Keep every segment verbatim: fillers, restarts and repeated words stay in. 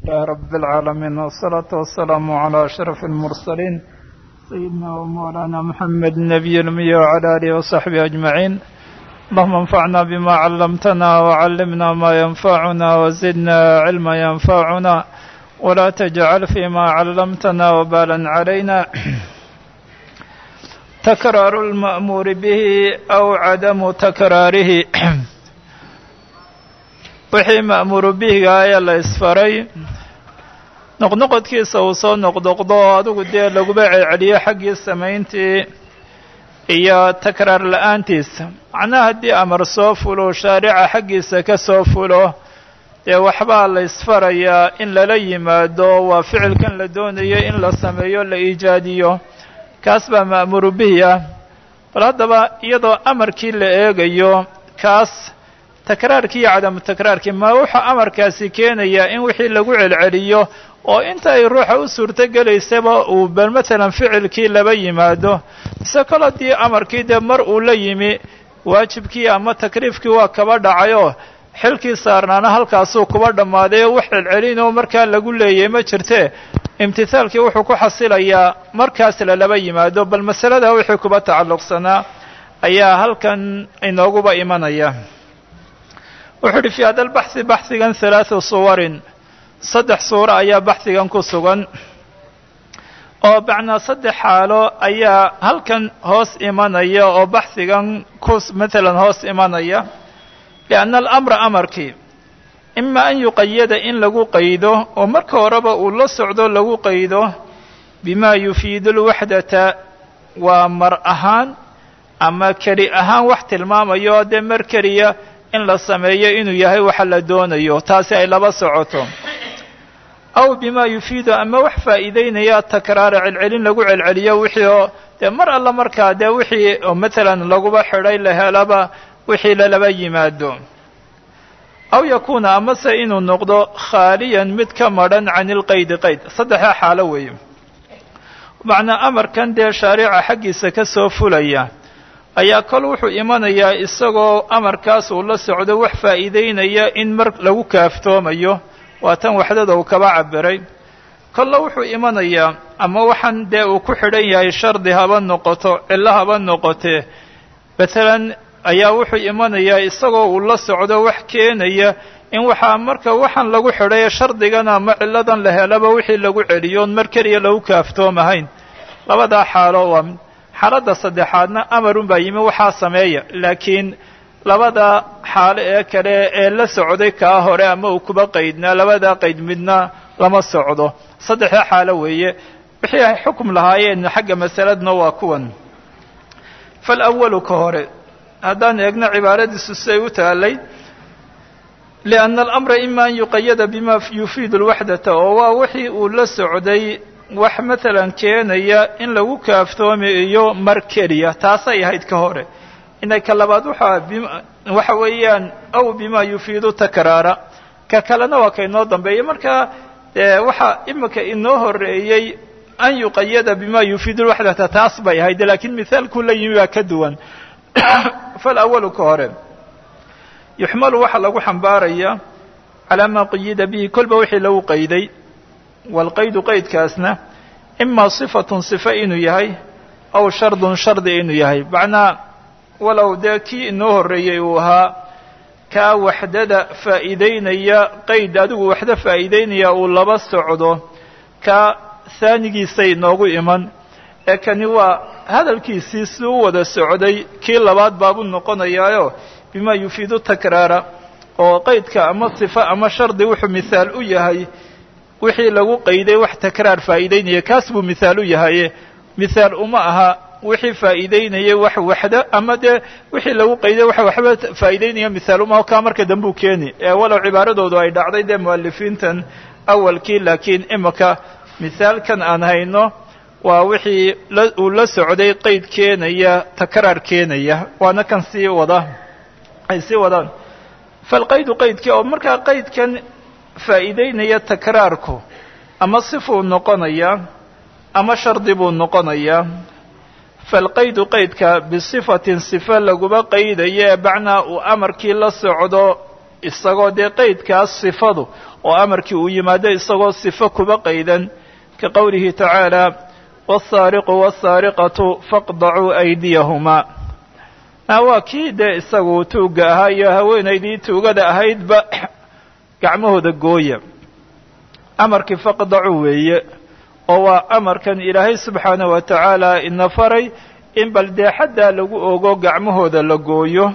يا رب العالمين، والصلاة والسلام على أشرف المرسلين سيدنا ومولانا محمد النبي الأمي وعلى آله وصحبه أجمعين. اللهم انفعنا بما علمتنا وعلمنا ما ينفعنا وزدنا علما ينفعنا ولا تجعل فيما علمتنا وبالا علينا. تكرار المأمور به أو عدم تكراره. wixii ma'muuru bihiga ayaa la isfaray noqnoqodkiisa uu soo noqnoqdo adigu dee laguba celceliyo xaggii samayntii iyo takraar la-aantiisa. macnaha haddii amar soo fulo shaarica xaggiisa ka soo fulo dee waxbaa la isfarayaa in lala yimaado, waa ficilkan la doonayo in la sameeyo la iijaadiyo, kaas baa ma'muuru bihi ah. bal haddaba iyadoo amarkii la eegayo kaas takraarkii iyo cadamu takraarkii ma wuxuu amarkaasi keenayaa in wixii lagu celceliyo oo inta ay ruuxa u suurto gelaysaba uu bal matalan ficilkii laba yimaado, mise kol haddii amarkii dee mar uu la yimi waajibkii ama takriifkii waa kaba dhacayoo xilkii saarnaana halkaasuu kuba dhammaaday oo wax celcelinoo markaa lagu leeyay ma jirte, imtithaalkii wuxuu ku xasilayaa markaas lalaba yimaado. bal masalada wixii kuba tacalluqsanaa ayaa halkan inooguba imanaya. wuxuu uhi fi hada albaxhi baxhigan halaathu suwarin, saddex suuro ayaa baxhigan ku sugan oo macnaa saddex xaalo ayaa halkan hoos imanaya oo baxhigan ku matalan hoos imanaya. lianna alamra amarkii ima an yuqayada in lagu qaydo oo marka horeba uu la socdo lagu qaydo bima yufiidu lwaxdata, waa mar ahaan ama keli ahaan wax tilmaamayo dee mar keliya in la sameeyo inuu yahay waxa la doonayo, taasi ay laba socoto. aw bima yufiidu ama wax faa'iideynaya takraara celcelin lagu celceliyo wixii oo dee mar alla markaa dee wixii oo matalan laguba xidhay la helaba wixii lalaba yimaado. aw yakuuna amase inuu noqdo khaaliyan mid ka madhan can ilqaydi qayd. saddexa xaalo weeye. macnaa amarkan dee shaariica xaggiisa ka soo fulaya ayaa kol wuxuu imanayaa isagoo amarkaas uu la socdo wax faa'iideynaya in mar lagu kaaftoomayo, waa tan waxdada uu kaba cabiray. kolla wuxuu imanayaa ama waxaan dee uu ku xidhan yahay shardi haba noqoto cillo haba noqotee matalan ayaa wuxuu imanayaa isagoo uu la socdo wax keenaya in waxaa marka waxaan lagu xidhay shardigana ama cilladan la helaba wixii lagu celiyo on mar keliya lagu kaaftoomahayn. labadaa xaalo waa xaaladda saddexaadna amarun baa yimi waxaa sameeya, laakiin labada xaalo ee kale ee la socday kaa hore ama uu kuba qaydnaa labadaa qayd midna lama socdo. saddexda xaalo weeye wixii ay xukum lahaayeen xagga masaladna waa kuwan. faalawalu ka hore haddaan eegno cibaaradiisu siday u taalay, lianna alamra ima an yuqayada bima yufiidu lwaxdata, oo waa wixii uu la socday wax matalan keenaya in lagu kaaftoomayo mar keliya, taasay ahayd ka hore. inay ka labaad waxa waxa weeyaan aw bima yufiidu takraara, ka kalena waa ka inoo dambeeyey. marka waxa imika inoo horeeyey an yuqayada bima yufiidu lwaxdata, taas bay ahayd, laakiin mithaalku la yimi baa ka duwan. faalawalu ka hore yuxmalu waxa lagu xambaaraya calaa maa quyida bihi, kolba wixii lagu qayday. walqaydu qaydkaasna imaa sifatun sifa inuu yahay aw shardun shardi inuu yahay. macnaa walow dee kii inoo horreeyey uu ahaa kaa waxdada faa'iideynaya qayd adigu waxda faa'iideynaya uu laba socdo, kaa haanigiisay inoogu iman, ee kani waa hadalkiisii si u wada socday kii labaad baabuu noqonayaayo bima yufiidu takraara, oo qaydka ama sifa ama shardi wuxuu mithaal u yahay wixii lagu qayday wax takraar faa'iideynaya, kaas buu mithaal u yahaye mithaal uma aha wixii faa'iideynaya wax waxda ama dee wixii lagu qayday wax waxba faa'iideynaya mithaal uma aha, kaa marka dambuu keeni. ee walow cibaaradoodu ay dhacday dee mu'alifiintan awalkii, laakiin imika mithaalkan aan hayno waa wixii uu la socday qayd keenaya takraar keenaya, waana kan sii wada ay sii wadaan. falqaydu qaydkii oo markaa qaydkan faa'iideynaya takraarku ama sifuu noqonayaa ama shardi buu noqonayaa. falqaydu qaydka bisifatin sifa laguba qaydaya ee bacnaa uu amarkii la socdo isagoo dee qeydkaas sifadu oo amarkii uu yimaado isagoo sifo kuba qaydan ka qowlihi tacaala wasaariqu wasaariqatu faqdacuu aydiyahumaa waa kii dee isagu tuugga ahaa iyo haweenaydii tuugada ahaydba gacmahooda gooya amarkii faqdacuu weeye oo waa amarkan ilaahay subxaanahu wa tacaala ina faray in bal dee xaddaa lagu ogo gacmahooda la gooyo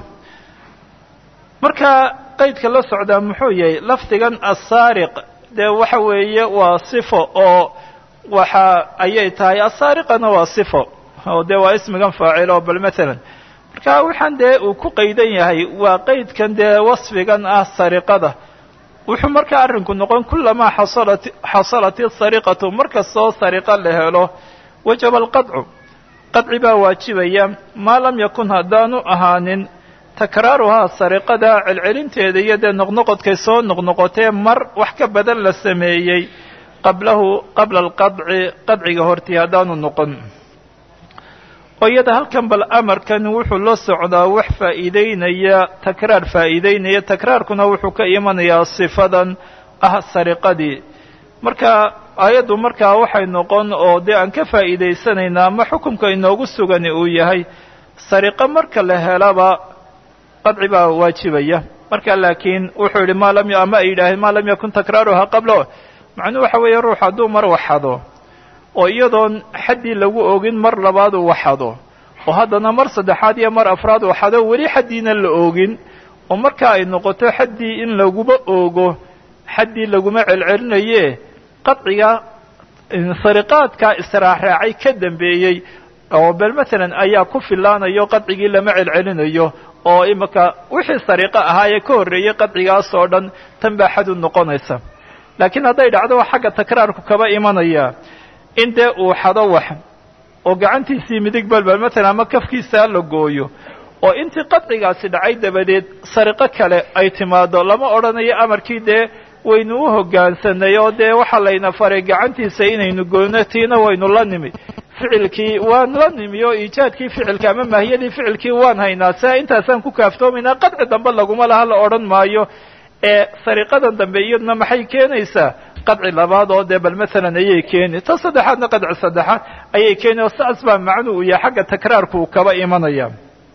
marka qaydka la socdaa muxuu yahay lafdigan asaariq dee waxa weeye waa sifo oo waxa ayay tahay asaariqana waa sifo oo dee waa ismigan faacil oo bal maalan marka waxaan dee uu ku qaydan yahay waa qaydkan dee wasfigan ah sariqada wuxuu markaa arrinku noqon kulamaa xasalat xasalat isariqatu markastoo sariqa la helo wajaba alqadcu qadci baa waajibaya maa lam yakun haddaanu ahaanin takraaruhaa sariqada celcelinteeda iyo dee noqnoqodkay soo noqnoqotee mar wax ka badan la sameeyey qablahu qabla alqadci qadciga hortii haddaanu noqon oo iyada halkan bal amarkan wuxuu la socdaa wax faa'iideynaya takraar faa'iideynaya takraarkuna wuxuu ka imanayaa sifadan ah sariqadii marka aayaddu markaa waxay noqon oo dee aan ka faa'iidaysanaynaa ama xukumka inoogu sugani uu yahay sariqo marka la helaba qadci baa waajibaya marka laakiin wuxuu yidhi maa lam ama ay yidhaaheen maa lam yakun takraaruhaa qablo macnuhu waxa weeye ruux hadduu mar waxado oo iyadoon xaddii lagu ogin mar labaad uu waxado oo haddana mar saddexaad iyo mar afraad waxado weli xaddiina la ogin oo marka ay noqoto xaddii in laguba oogo xaddii laguma celcelinaye qadciga sariqaadka israaxraacay ka dambeeyey oo bal maalan ayaa ku filaanayo qadcigii lama celcelinayo oo imaka wixii sariqo ahaa ee ka horreeyey qadcigaas oo dhan tan baa xad u noqonaysa laakiin hadday dhacdo xagga takraarku kaba imanaya in dee uu xado wax oo gacantiisii midig balbal maalan ama kafkiisaa la gooyo oo intii qadcigaasi dhacay dabadeed sariqo kale ay timaado lama odhanayo amarkii dee waynu u hoggaansanay oo dee waxaa layna faray gacantiisa inaynu goyno tiina waynu la nimi ficilkii waan la nimi oo iijaadkii ficilka ama maahiyadii ficilkii waan haynaa sia intaasaan ku kaaftoomaynaa qadci dambe laguma laha la odhan maayo ee sariqadan dambe iyaduna maxay keenaysaa qadci labaad oo dee bal maalan ayay keeni ta saddexaadna qadci saddexaad ayay keeni oo saas baa macnuu u yahay xagga takraarku uu kaba imanaya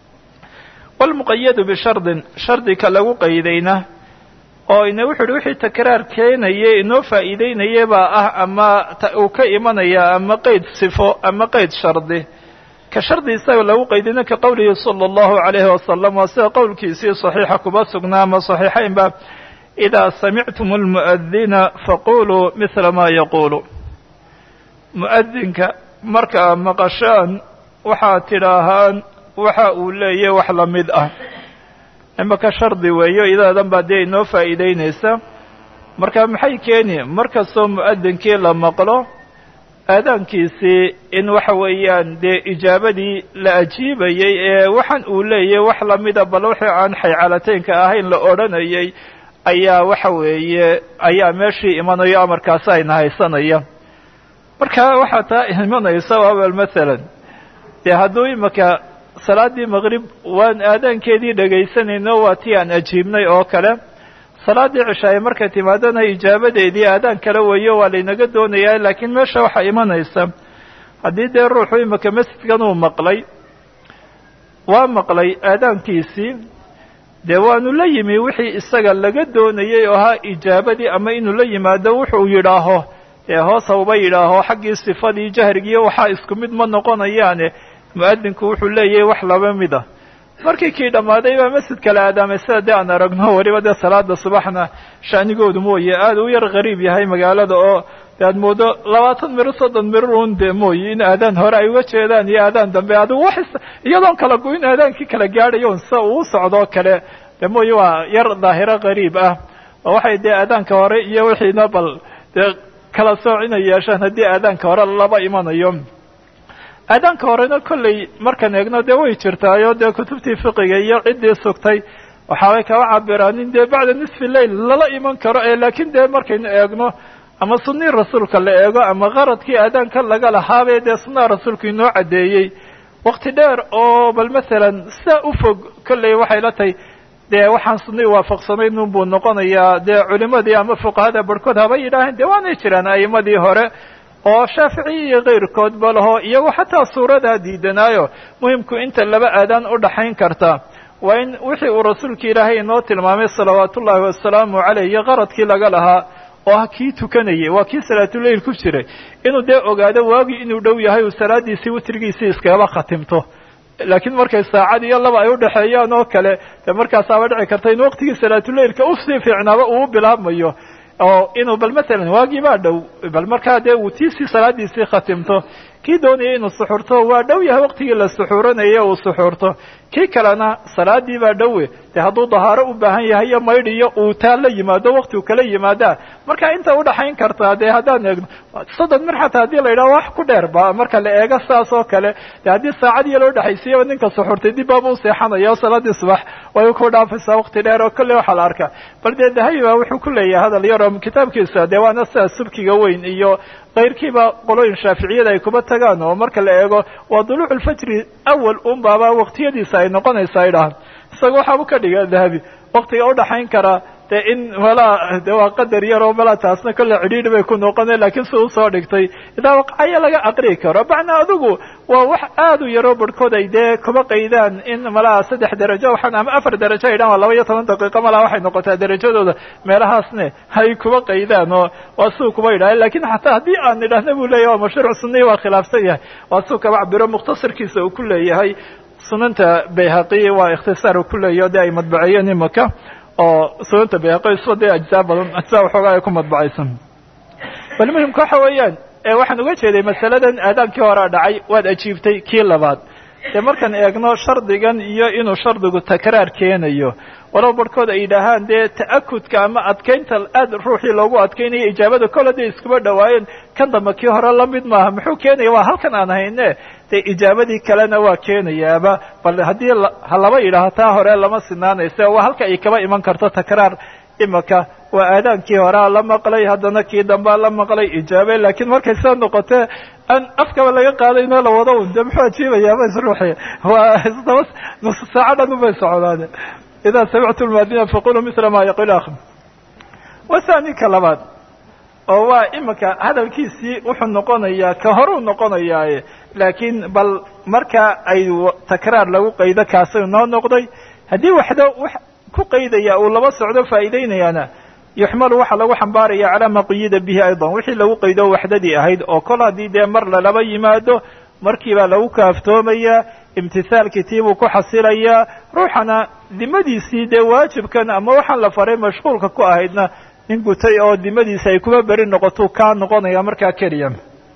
walmuqayadu bishardin shardika lagu qaydayna oo ina wuxu uhi wixii takraar keenaye inoo faa'iideynaya baa ah ama uu ka imanaya ama qayd sifo ama qayd shardi ka shardi isaga lagu qaydina ka qowlihi sala allahu calayhi wasalam waa sida qowlkiisii saxiixa kuba sugnaa ama saxiixaynba idaa samictum almu'adina faquluu mithla maa yaquulu mu'adinka markaa maqashaan waxaad tidhaahaan waxa uu leeyahy wax la mid ah imaka shardi weeyo idaadan baa dee inoo faa'iideynaysa marka maxay keeni markastoo mu'adinkii la maqlo aadaankiisii in waxa weeyaan dee ijaabadii la ajiibayey ee waxaan uu leeyahy wax lamida bal wixii aan xaycalataynka ahayn la odhanayay ayaa waxa weeye ayaa meeshii imanayo amarkaasi ayna haysanaya marka waxaa taa imanaysa waabal maalan dee hadduu imaka salaaddii maqrib waan aadaankeedii dhegaysanayno waa tii aan ajiibnay oo kale salaaddii cishaaye markay timaadana ijaabadeedii aadaan kale weeyo waa laynaga doonayaa laakiin meesha waxaa imanaysa haddii dee ruuxu imaka masjidkan uu maqlay waa maqlay aadaankiisii dee waanu la yimi wixii isaga laga doonayey oo ahaa ijaabadii ama inuu la yimaado wuxuu yidhaaho ee hoos hauba yidhaaho xaggii sifadii jahrigiiyo waxaa isku mid ma noqonayaane mu'adinku wuxuu leeyahay wax laba mid ah markii kii dhammaaday baa masjid kale aadaamay sida dee aan aragno weliba dee salaada subaxna sha'nigoodu mooye aada u yar qariib yahay magaalada oo dee aad moodo labaatan miro soddon miro un dee mooye in aadaan hore ay uga jeedaan iyo aadaan dambe adigu wax iyadoon kala go-in aadaankii kala gaadhayo sida uu socdoo kale dee mooye waa yar daahiro qariib ah oo waxay dee aadaanka hore iyo wixiina bal dee kala sooc inay yeeshaan haddii aadaanka hore laba imanayo aadaanka horena kolley markaan eegno dee way jirtaayo dee kutubtii fiqiga iyo ciddii sugtay waxaabay kaba cabiraan in dee bacda nisfi lail lala iman karo ee laakiin dee markaynu eegno ama sunnii rasuulka la eego ama qaradkii aadaanka laga lahaabee dee sunnaha rasuulku inoo caddeeyey waqti dheer oo bal maalan saa u fog kolley waxay la tahay dee waxaan sunay waafaqsanayn unbuu noqonayaa dee culimadii ama fuqahada barhkood haba yidhaaheen dee waanay jiraan a'imadii hore oo shaaficiyi iyo kayrkoodba laho iyagoo xataa suuradaa diidanaayo muhimku inta laba aadaan u dhaxayn karta waa in wixii uu rasuulka ilaahay inoo tilmaamay salawaatu ullaahi wasalaamu caleyh iyo qaradkii laga lahaa oo ah kii tukanayay waa kii salaatuleyl ku jiray inuu dee ogaado waagii inuu dhow yahay uu salaadiisii witrigiisii iskagaba khatimto laakiin markay saacad iyo laba ay udhaxeeyaan oo kale dee markaasaaba dhici karta in waqtigii salaatuleylka usii fiicnaaba uu bilaabmayo oo inuu bal matalan waagii baa dhow bal markaa dee uu tiisii salaadiisii khatimto kii doonayay inuu suxurto waa dhow yahay waqtigii la suxuuranayay uu suxuurto kii kalena salaadii baa dhowe dee hadduu dahaaro u baahan yahay iyo maydh iyo uu taa la yimaado waqti uu kala yimaadaa marka inta udhaxayn kartaa dee haddaan eegno soddon mir xataa haddii la yidhaha wax ku dheer ba marka la eego saas oo kale dee haddii saacad iyo loo dhexaysiiyaba ninka suxurtay dib baaba u seexanaya oo salaadii subax way ku dhaafaysaa waqti dheer oo kolley waxaa la arkaa bal dee dahabi baa wuxuu ku leeyahay hadal yaro kitaabkiisa dee waana sidaas subkiga weyn iyo kayrkiiba qolooyin shaaficiyada ay kuba tagaan oo marka la eego waa duluuc ulfajri awal un baaba waqtiyadiisa ay noqonaysaa ay dhahaan isaga waxaabu ka dhiga dahabi waqtiga udhaxayn karaa dee in walaa de waa qadar yaroo malaa taasna kolle cidhiidhi bay ku noqona laakiin si usoo dhigtay idaa waqcaya laga aqri karo macnaa adigu waa wax aad u yaroo barhkood ay dee kuma qaydaan in malaa saddex derajo waxaan ama afar derajo ay dhahan waa laba iyo toban daqiiqo malaa waxay noqotaa derajadooda meelahaasne hay kuma qaydaan oo waa siu kuma yidhaha lakin xataa haddii aan idhaahna buu leeyahy waa mashruuc sunniya waa khilaafsan yahay waa siu kaba cabiro mukhtasarkiisa uu ku leeyahay sunanta bayhaqi waa ikhtisaar uu ku leeyahy de ay madbaceeyeen imaka oo sunanta bayhaqi isba dee ajzaa badan ajzaa waxoogaa ay ku madbacaysan bal muhimka waxa weeyaan waxaan uga jeeday masaladan aadaankii horea dhacay waad ajiibtay kii labaad dee markaan eegno shardigan iyo inuu shardigu takraar keenayo walow barhkood ay yidhaahaan dee ta'akudka ama adkaynta aad ruuxii loogu adkaynayo ijaabada kol hadday iskuba dhawaayeen kan damba kii hore lamid maaha muxuu keenaya waa halkan aan hayne dee ijaabadii kalena waa keenayaaba bal haddii ha laba yidhaaho taa hore lama sinaanayse waa halka ay kaba iman karto takraar imaka waa aadaankii horea la maqlay haddana kii dambaa la maqlay ijaabe laakiin markay saa noqotee aan afkaba laga qaadayno la wado un dee muxuu ajiibayaaba isruuxi waa isdaba nus saaca dhan ubay socdaane idaa samictu lmuadina faquluu mila ma yaqul akh wathani ka labaad oo waa imika hadalkiisii wuxuu noqonayaa ka horuu noqonayaaye laakiin bal marka ay takraar lagu qaydo kaasay noo noqday haddii waxdo wax ku qaydaya uu laba socdo faa'iideynayaana yuxmalu waxaa lagu xambaaraya calaa ma quyida bihi aydan wixii lagu qaydo waxdadii ahayd oo kol haddii dee mar lalaba yimaado markiibaa lagu kaaftoomayaa imtithaalkii tiibuu ku xasilayaa ruuxana dimadiisii dee waajibkan ama waxaan la faray mashquulka ku ahaydna nin gutay oo dimadiisa ay kuma beri noqotuu kaa noqonaya markaa keliya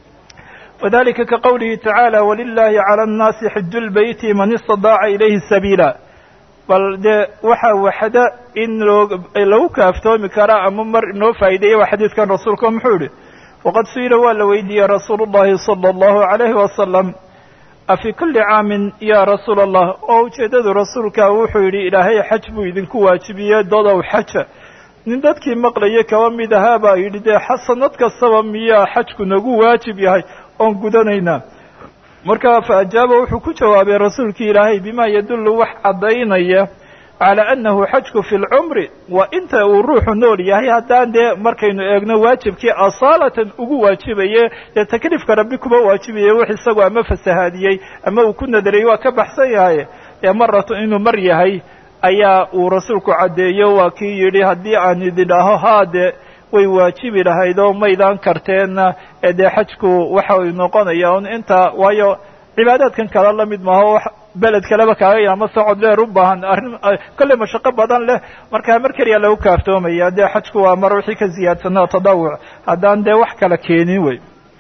wadalika ka qawlihi tacaala walilahi cala annaasi xiju lbeyti man istadaaca ilayhi sabiila bal dee waxaa waxda in loo lagu kaaftoomi karaa ama mar inoo faa'ideeya waa xadiidkan rasuulka muxuu yihi waqad su-ila waa la weydiiyey rasuulu llahi sala allahu alayhi wasalam afi kulli caamin ya rasuul allah oo ujeeddadu rasuulka wuxuu yidhi ilaahay xaj buu idinku waajibiyey dadow xaja nin dadkii maqlaya kaba mid ahaa baa yidhi dee sanad kastaba miyaa xajku nagu waajib yahay oon gudanaynaa markaa fa ajaaba wuxuu ku jawaabay rasuulkii ilaahay bima yadullu wax caddaynaya calaa annahu xajku fi lcumri waa inta uu ruuxu nool yahay haddaan dee markaynu eegno waajibkii asaalatan ugu waajibaye dee takliifka rabbi kuma waajibaye wax isagu ama fasahaadiyey ama uu ku nadarayey waa ka baxsan yahay ee maratu inuu mar yahay ayaa uu rasuulku caddeeyo waa kii yidhi haddii aan idin dhaho haade way waajibi lahayd oo maydaan karteenna ee dee xajku waxa uu noqonaya un inta waayo cibaadaadkan kale la mid maaho wax beled kaleba kaaga yaama socod dheer u baahan arrin kolley mashaqo badan leh markaa mar keliya lagu kaaftoomaya dee xajku waa mar wixii ka ziyaadsanaa tadawuc haddaan dee wax kala keenin wey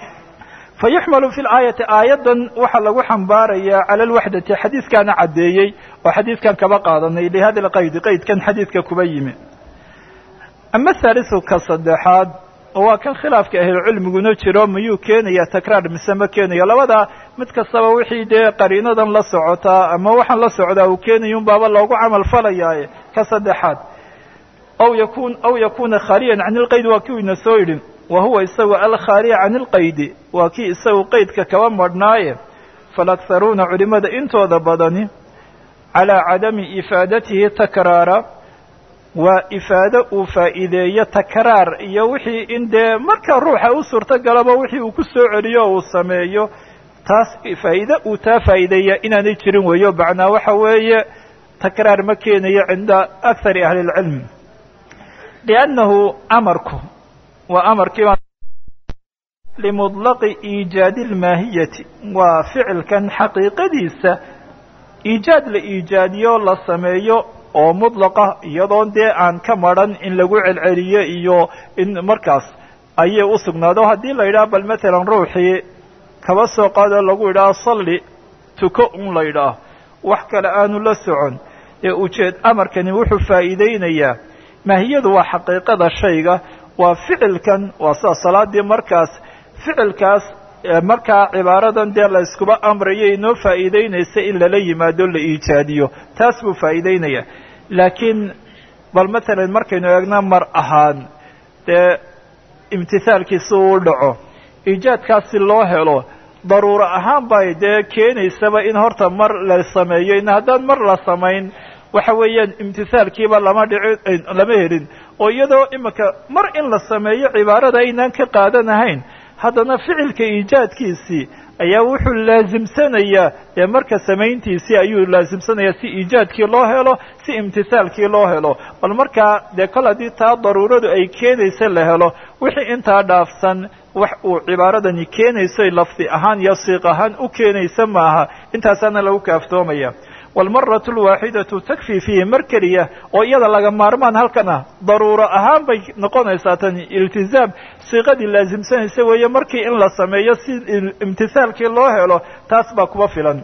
fa yuxmalu fi laayati aayaddan waxaa lagu xambaarayaa cala alwaxdati xadiidkaana caddeeyey oo xadiidkan kaba qaadanay lihada lqayd qaydkan xadiidka kuba yimi ama haalisu ka saddexaad waa kan khilaafka ahlulcilmiguna jiro miyuu keenaya takraar mise ma keenayo labada mid kastaba wixii dee qariinadan la socotaa ama waxaan la socdaa uu keenayo un baaba loogu camal falayaaye ka saddexaad aw yakun aw yakuna khaaliyan can ilqayd waa kii ina soo yidhin wa huwa isagu alkhaaliya can ilqaydi waa kii isagu qaydka kaba madhnaaye faalaktharuuna culimada intooda badani calى cadami ifaadatihi takraara waa ifaado uu faa'iideeyo takraar iyo wixii in dee marka ruuxa u suurto galaba wixii uu ku soo celiyo uu sameeyo taas faa'iide uu taa faa'iideeya inaanay jirin weeyo macnaa waxa weeye takraar ma keenayo cinda akthari ahli اlcilm liannahu amarku waa amarkii limudlaqi iijaadi اlmaahiyati waa ficilkan xaqiiqadiisa iijaad la iijaadiyo la sameeyo oo mudlaqa iyadoon dee aan ka maran in lagu celceliyo iyo in markaas ayay u sugnaado haddii la yidhaha bal matalan ruuxii kaba soo qaado lagu yidhaha salli tuko un la yidhaah wax kale aanu la socon ee ujeed amarkani wuxuu faa'iideynayaa maahiyadu waa xaqiiqada shayga waa ficilkan waa sida salaadii markaas ficilkaas markaa cibaaradan dee la iskuba amrayo inoo faa'iideynaysa in lala yimaado la iijaadiyo taas buu faa'iideynaya laakiin bal matalan markaynu eegna mar ahaan dee imtihaalkiisa uu dhaco iijaadkaasi loo helo daruuro ahaan bay dee keenaysaba in horta mar la sameeyo in haddaan mar la samayn waxa weeyaan imtihaalkiiba lama dhici lama helin oo iyadoo imika mar in la sameeyo cibaarada aynaan ka qaadanahayn haddana ficilka iijaadkiisii ayaa wuxuu laasimsanayaa ee marka samayntiisii ayuu laasimsanayaa si iijaadkii loo helo si imtisaalkii loo helo bal markaa dee kol haddii taa daruuradu ay keenaysa la helo wixii intaa dhaafsan wax uu cibaaradani keenayso lafdi ahaan iyo siiq ahaan u keenaysa maaha intaasaana lagu kaaftoomaya walmaratu alwaaxidatu takfii fiihi mar keliya oo iyada laga maarmaan halkan ah daruuro ahaan bay noqonaysaa tani iltizaam siiqadii laasimsanaysa weeye markii in la sameeyo si imtisaalkii loo helo taas baa kuba filan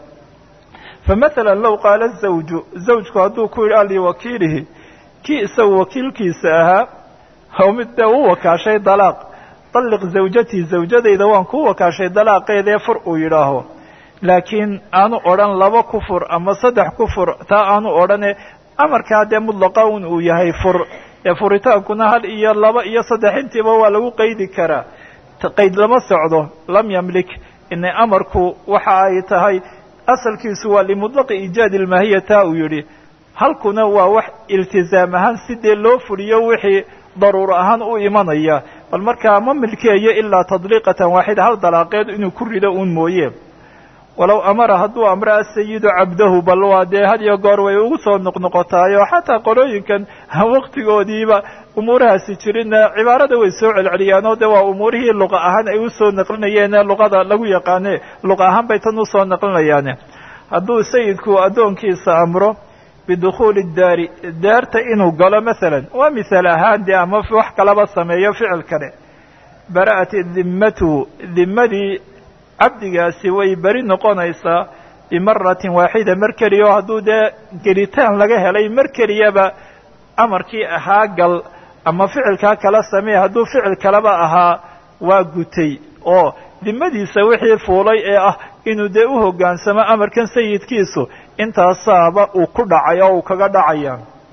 famatala low qaala zawju zawjku hadduu ku yidhi liwakiilihi kii isagu wakiilkiisa ahaa oo mid dee u wakaashay dalaaq dalliq zawjatii zawjadayda waan ku wakaashay dalaaqeedee fur uu yidhaaho laakiin aanu odhan laba ku fur ama saddex ku fur taa aanu odhane amarkaa dee mudlaqa un uu yahay fur ee furitaankuna hal iyo laba iyo saddex intiiba waa lagu qaydi karaa qayd lama socdo lam yamlik ina amarku waxa ay tahay asalkiisu waa limudlaqi iijaadi ilmaahiya taa uu yidhi halkuna waa wax iltizaam ahaan sidee loo fuliyo wixii daruuro ahaan u imanaya bal markaa ma milkeeyo ilaa tadliiqatan waaxida hal dalaaqeed inuu ku rido uun mooye walow amara hadduu amro asayidu cabdahu bal waa dee had iyo goor way ugu soo noqnoqotaayo xataa qolooyinkan waqtigoodiiba umuurahaasi jirina cibaarada way soo celceliyaanoo de waa umuurihii luqa ahaan ay usoo naqlinayeene luqada lagu yaqaane luqa ahaan bay tan usoo naqlinayaane hadduu sayidku addoonkiisa amro bidukhuuli daari daarta inuu galo masalan waa mihaal ahaan dee ama wax kalaba sameeyo ficil kale bara'at dimmatuhu dimmadii cabdigaasi way beri noqonaysaa bimaratin waaxida mar keliya oo hadduu dee gelitaan laga helay mar keliyaba amarkii ahaa gal ama ficilkaa kala samee hadduu ficil kaleba ahaa waa gutay oo dimadiisa wixii fuulay ee ah inuu dee u hoggaansamo amarkan sayidkiisu intaasaaba uu ku dhacay oo uu kaga dhacaya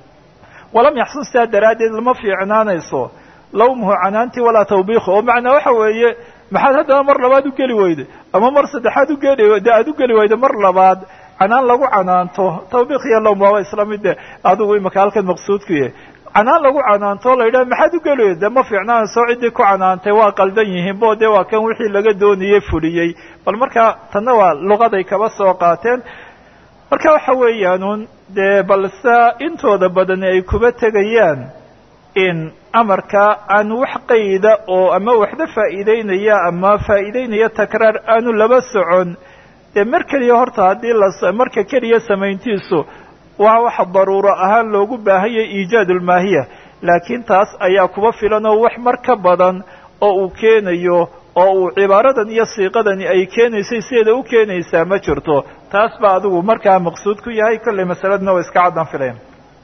walam yaxsun sidaa daraaddeed lama fiicnaanayso lawmuhu canaantii walaa tawbiikhu oo macnaa waxa weeye maxaad haddana mar labaad u geli weyday ama mar saddexaad ugeli de aad u geli weyda mar labaad canaan lagu canaanto tawbiik iyo lawm waaba isla mide adigu imaka halkan maqsuudku yahay canaan lagu canaanto la yidhaha maxaad u geli weyda de ma fiicnaanayso ciddii ku canaantay waa qaldan yihiin bo de waa kan wixii laga doonayey fuliyey bal marka tanna waa luqaday kaba soo qaateen marka waxa weeyaanun dee balse intooda badani ay kuba tegayaan in amarka aan wax qayda oo ama waxda faa'iideynaya ama faa'iideynaya takraar aanu laba socon dee mar keliya horta haddii la marka keliya samayntiisu waa waxa daruuro ahaan loogu baahanyay iijaad ulmaahiya laakiin taas ayaa kuba filan oo wax mar ka badan oo uu keenayo oo uu cibaaradan iyo siiqadani ay keenaysay sideeda u keenaysaa ma jirto taas baa adigu markaa maqsuud ku yahay kollay masaladna waa iska caddan filayn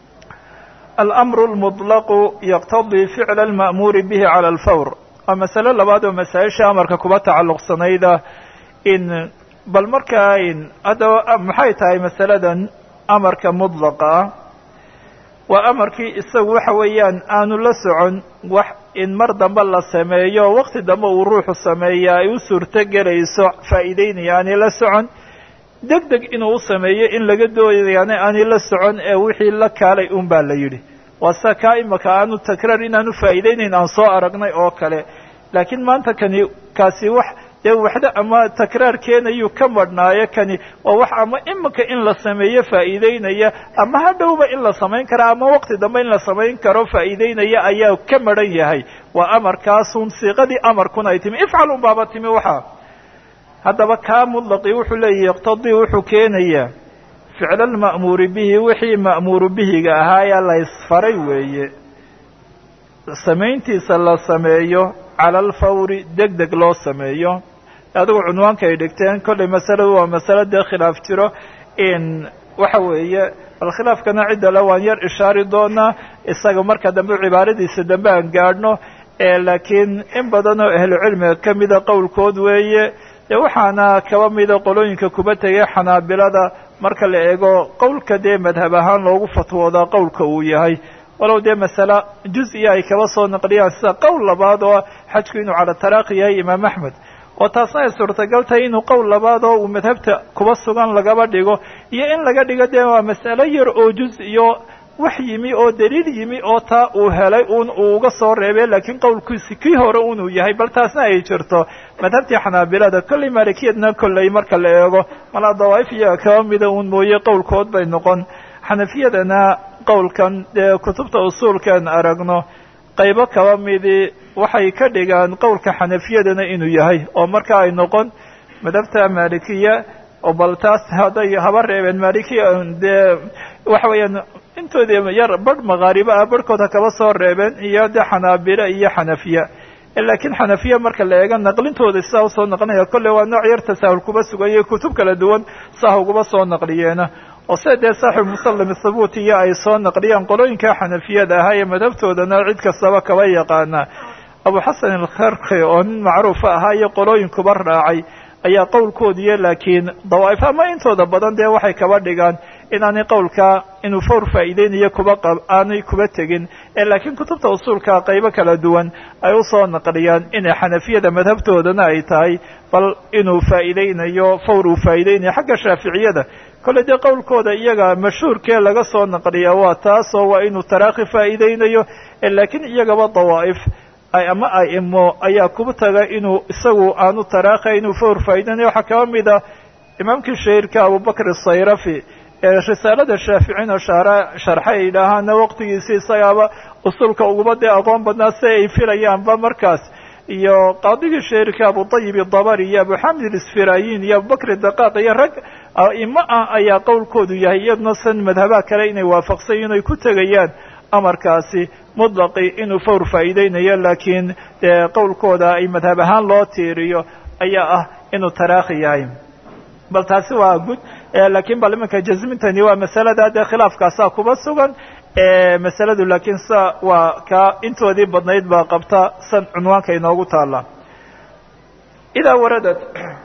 alamru lmuطlaqu yaqtadii ficla alma'muuri bihi cala alfawr waa masale labaad oo masaa-isha amarka kuba tacalluqsanayda in bal markaa in haddaba maxay tahay masaladan amarka mudlaqa ah waa amarkii isagu waxa weeyaan aanu la socon wax in mar dambe la sameeyo waqti dambe uu ruuxu sameeya ay u suurto gelayso faa'iideynaya aanay la socon deg deg inuu u sameeyo in laga doodayaana aanay la socon ee wixii la kaalay un baa la yidhi waa sa kaa imaka aanu takraar inaanu faa'iidaynayn aan soo aragnay oo kale laakiin maanta kani kaasi wax dee waxda ama takraar keenayuu ka madhnaayo kani waa wax ama imika in la sameeyo faa'iidaynaya ama hadhowba in la samayn kara ama waqti dambe in la samayn karo faa'iidaynaya ayaa ka madhan yahay waa amarkaasun siiqadii amarkuna ay timi ifcal un baaba timi waxaa haddaba kaa mudlaqii wuxuu leeyahy iqtadii wuxuu keenayaa ficla alma'muuri bihi wixii ma'muuru bihiga ahaaya la isfaray weeye samayntiisa la sameeyo cala alfawri deg deg loo sameeyo adigu cunwaanka ay dhigteen kollay masaladu waa masalo dee khilaaf jiro in waxa weeye bal khilaafkana cidda le waan yar ishaari doonaa isaga marka dambe cibaaradiisa dambe aan gaadhno laakiin in badan oo ahlucilmiga ka mida qowlkood weeye dee waxaana kaba mida qolooyinka kuba tegay xanaabilada marka la eego qowlka dee madhab ahaan loogu fatwoodaa qowlka uu yahay walow dee masale juz-iya ay kaba soo naqliyaan sida qowl labaad oo xajku inuu cala taraaqi yahay imaam axmed oo taasna ay suurtagal tahay inuu qowl labaad oo uu madhabta kuba sugan lagaba dhigo iyo in laga dhigo dee waa mas'alo yar oo juz iyo wax yimi oo daliil yimi oo taa uu helay un uu uga soo reebay laakiin qowlkiisi kii hore unuu yahay bal taasna ay jirto madhabtii xanaabilada kollay maalikiyadna kollay marka la eego malaa dawaa'if iyaga kaba mida un mooye qowlkood bay noqon xanafiyadana qowlkan dee kutubta usuulkaan aragno qaybo kaba midi waxay ka dhigaan qowlka xanafiyadana inuu yahay oo marka ay noqon madhabta maalikiya oo bal taas hadday haba reebeen maalikiya dee waxa weeyaan intoodii yar badh maqaariba ah badhkooda kaba soo reebeen iyo dee xanaabila iyo xanafiya laakiin xanafiya marka la eego naqlintooda sidaa usoo naqlinaya kolley waa nooc yar tasaahul kuba sugaya kutub kala duwan saha uguba soo naqliyeena oo se dee saaxib musallim thabuutiya ay soo naqliyaan qolooyinka xanafiyada ahaa ee madhabtoodana cid kastaba kaba yaqaana abu xasan alkharki oo nin macruufa ahaa iyo qolooyin kuba raacay ayaa qowlkoodiiyo laakiin dawaa'if ama intooda badan dee waxay kaba dhigaan inaanay qowlka inuu fawr faa'iideynayo kuba qab aanay kuba tegin ee laakiin kutubta usuulka qaybo kala duwan ay usoo naqliyaan inay xanafiyada madhabtoodana ay tahay bal inuu faa'iideynayo fawr uu faa'iideynayo xagga shaaficiyada kolley dee qowlkooda iyaga mashhuurkee laga soo naqliyaa waa taasoo waa inuu taraakhi faa'iideynayo laakiin iyagaba dawaa'if ay ama aimo ayaa kuba taga inuu isagu aanu taraakhay inuu fawr faa'iideynayo waxaa kaba mida imaamkii shahiirka abubakr asayrafi ee risaalada shaaficina shaara sharxay yidhaahaana waqtigiisi isagaaba usulka uguba dee aqoon badnaa si ay filayaanba markaas iyo qaadigii shahiirka abutayib idabari iyo abuxamid ilisfiraayin iyo abubakr daqaaq iyo rag a'imo ah ayaa qowlkoodu yahay iyadna san madhabaha kale inay waafaqsan inay ku tegayaan amarkaasi mutlaqi inuu fawr faa'iideynayo laakiin dee qowlkooda ay madhab ahaan loo tiiriyo ayaa ah inuu taraakhi yahay bal taasi waa gud laakiin bal iminka jasmintani waa masalada dee khilaafkaasaa kuba sugan masaladu laakiin sa waa ka intoodii badnayd baa qabta san cunwaanka inoogu taala idaa waradat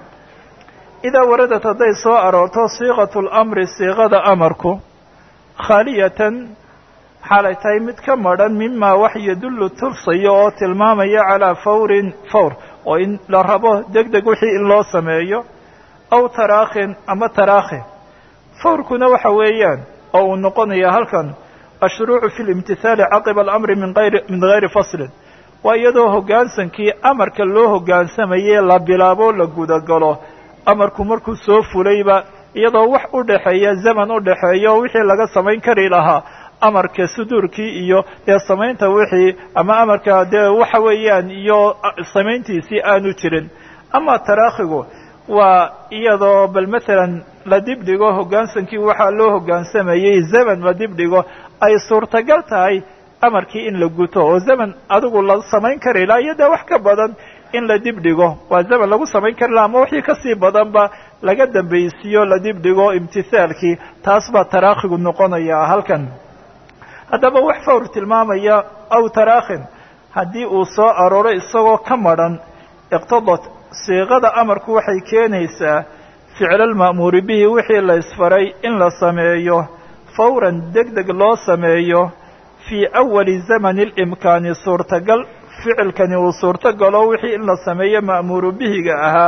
idaa waradat hadday soo aroorto siiqatu lamri siiqada amarku khaaliyatan xaalay tahay mid ka madhan mima wax yadullu tusayo oo tilmaamaya calaa fawrin fawr oo in la rabo deg deg wixii in loo sameeyo aw taraakhin ama taraakhi fawrkuna waxa weeyaan oo uu noqonaya halkan ashruucu fi limtithaali caqiba alamri min ayri min gayri faslin waa iyadoo hoggaansankii amarka loo hoggaansamayey la bilaabo la gudagalo amarku markuu soo fulayba iyadoo wax u dhexeeya zaman u dhexeeya oo wixii laga samayn kari lahaa amarka suduurkii iyo dee samaynta wixii ama amarka dee waxa weeyaan iyo samayntiisii aanu jirin ama taraakhigu waa iyadoo bal maalan la dibdhigo hoggaansankii waxaa loo hoggaansamayey zaman la dibdhigo ay suurtagal tahay amarkii in la guto oo zaman adigu la samayn kari laha iyo dee wax ka badan in la dibdhigo waa zaman lagu samayn kari laha ama wixii kasii badanba laga dambaysiiyo la dibdhigo imtithaalkii taas baa taraakhigu noqonaya halkan haddaba wax fawr tilmaamaya aw taraakhin haddii uu soo arooro isagoo ka madhan iqtadat siiqada amarku waxay keenaysaa ficla alma'muuri bihi wixii la isfaray in la sameeyo fawran deg deg loo sameeyo fii awali zamani alimkaani suurtagal ficilkani uu suurtagalo wixii in la sameeyo ma'muuru bihiga ahaa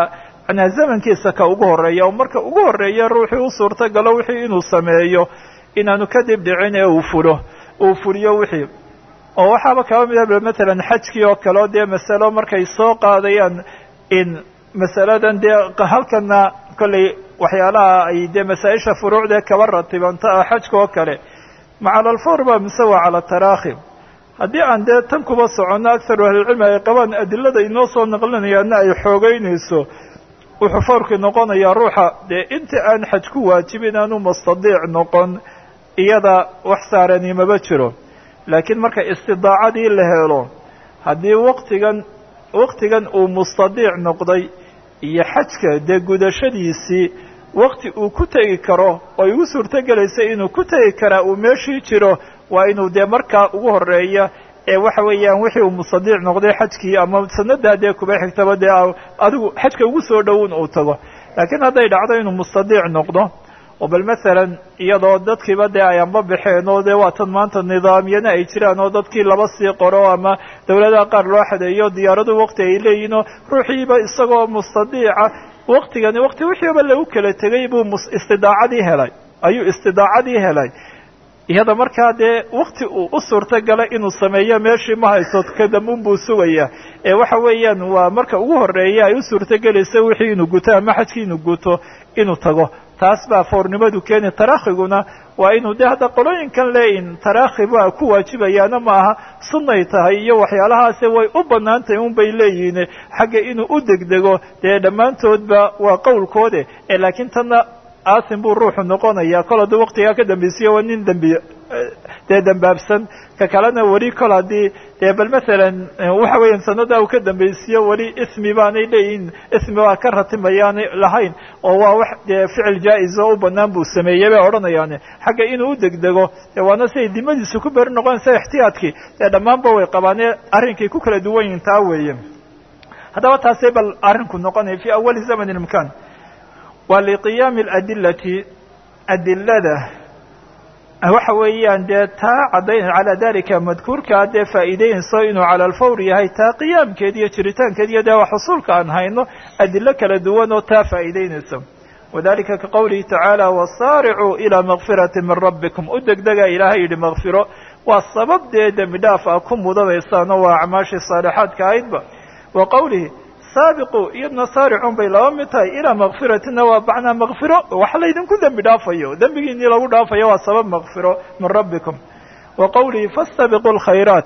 macnaa zamankiisa ka ugu horreeya oo marka ugu horreeya ruuxii u suurto galo wixii inuu sameeyo inaanu kadib dhicin ee uu fulo uu fuliyo wixii oo waxaaba kaba mid ah matalan xajkii oo kale oo dee masalo markay soo qaadayaan in masaladan dee halkana kolley waxyaalaha ay dee masaa-isha furuucdee kaba ratibanta ah xajka oo kale ma cala alfawr ba mise waa cala taraakhi haddii aan dee tan kuba soconno akharu ahlilcilmi ay qabaan adilada inoo soo naqlinayaana ay xoogeynayso wuxuu fawrkii noqonayaa ruuxa dee inta aan xaj ku waajibin aanu mustadiic noqon iyada wax saarani maba jiro laakiin marka istidaacadii la helo haddii waqtigan waqtigan uu mustadiic noqday iyo xajka dee gudashadiisii waqti uu ku tegi karo oo igu suurtogelaysa inuu ku tegi karaa uu meeshii jiro waa inuu dee markaa ugu horeeya ee waxa weeyaan wixii uu mustadiic noqday xajkii ama sanadaa dee kuba xigtaba dee adigu xajka ugu soo dhown uu tago laakiin hadday dhacdo inuu mustadiic noqdo oo bal masalan iyadoo dadkiiba dee ay anba baxeen oo dee waatan maanta nidaamyana ay jiraan oo dadkii laba sii qoro ama dawladaha qaar loo xadeeyo diyaaradu waqti ay leeyihin oo ruuxiiba isagoo mustadiica waqtigani waqti wixiiba lagu kala tegay buu istidaacadii helay ayuu istidaacadii helay iyada markaa dee waqti uu u suurto galay inuu sameeyo meeshii ma hayso kadambun buu sugaya ee waxa weeyaan waa marka ugu horeeya ay u suurtogelaysa wixii inuu guto ama xajkii inuu guto inuu tago taas baa foornimadu keeni tarakhiguna waa inuu dee hadda qolooyinkan leeyin tarakhi baa ku waajibayaana ma aha sunnay tahay iyo waxyaalahaase way u bannaan tahay un bay leeyihiin xagga inuu u degdego dee dhammaantoodba waa qowlkoode ee laakiin tanna aasin buu ruuxu noqonayaa kol hadduu waqtigaa ka dambaysiyo waa nin dembi dee dambaabsan ka kalena weli kol haddii dee bal masalan waxa weeyaan sanada uu ka dambaysiyo weli ismi baanay leeyihin ismi baa ka ratimayaanay lahayn oo waa wax dee ficil jaa-is oo u banaan buu sameeyey bay odhanayaane xagga inuu u degdego dee waana siay dimadiisu ku beri noqonaysa ixtiyaadkii dee dhammaanba way qabaanee arrinkay ku kala duwan yihin taa weeye haddaba taasay bal arrinku noqonaya fi awali zamani imkaan waa liqiyaami aladilati adilada waxa weeyaan dee taa caddayn calaa dalika madkuurkaa dee faa'iideynayso inuu cala alfawr yahay taa qiyaamkeed iyo jiritaankeed iyo dee wax xusuulka aan hayno adilo kala duwan oo taa faa'iideynayso wadalika ka qowlihi tacaala wasaaricuu ilaa makfirati min rabbikum u degdega ilaahay yidhi makfiro waa sabab dee dembi dhaaf a ku mudanaysaan oo waa acmaashii saalixaadka ahaydba wa qowlihi saabiquu iyadna saaricun bay laba mid tahay ilaa makfiratina waa macnaa makfiro wax laydinku dembi dhaafayo dembigiinii lagu dhaafayo waa sabab makfiro min rabbikum wa qowlihi fastabiquu lkhayraat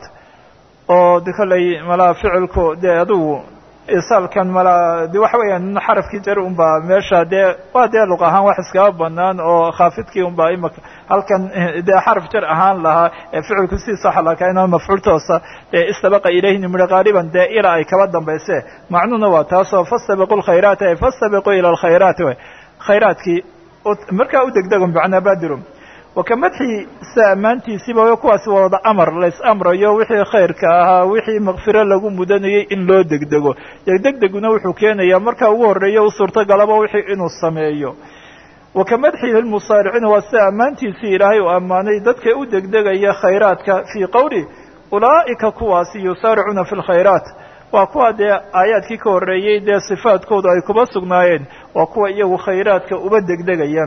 oo de kolley malaa ficilku dee adugu isaalkan malaa de waxa weeyaan xarafkii jar un baa meesha dee waa dee luq ahaan wax iskaba banaan oo khaafidkii un baa imaka halkan dee xaraf jar ahaan lahaa ee ficilku sidiisa waxa lakaa inaa mafcuul toosa ee istabaqa ilayhni miri qaaliban dee ilaa ay kaba dambayse macnuhuna waa taasoo fastabiqu lkhayraati ay fastabiquu ila alkhayraati way khayraadkii markaa u degdego macnaa baadirum waka madxii sa ammaantiisiiba kuwaasi wada amar lays amrayo wixii khayrka ahaa wixii makfiro lagu mudanayay in loo degdego degdegdeguna wuxuu keenayaa markaa ugu horreeya u suurtogalaba wixii inuu sameeyo waka madxihi lmusaariciina waa sida ammaantiisii ilaahay uu ammaanay dadka u degdegaya khayraadka fii qowli ulaa'ika kuwaasi yusaaricuuna fi lkhayraat waa kuwa dee aayaadkii ka horreeyey dee sifaadkoodu ay kuba sugnaayeen waa kuwa iyagu khayraadka uba degdegaya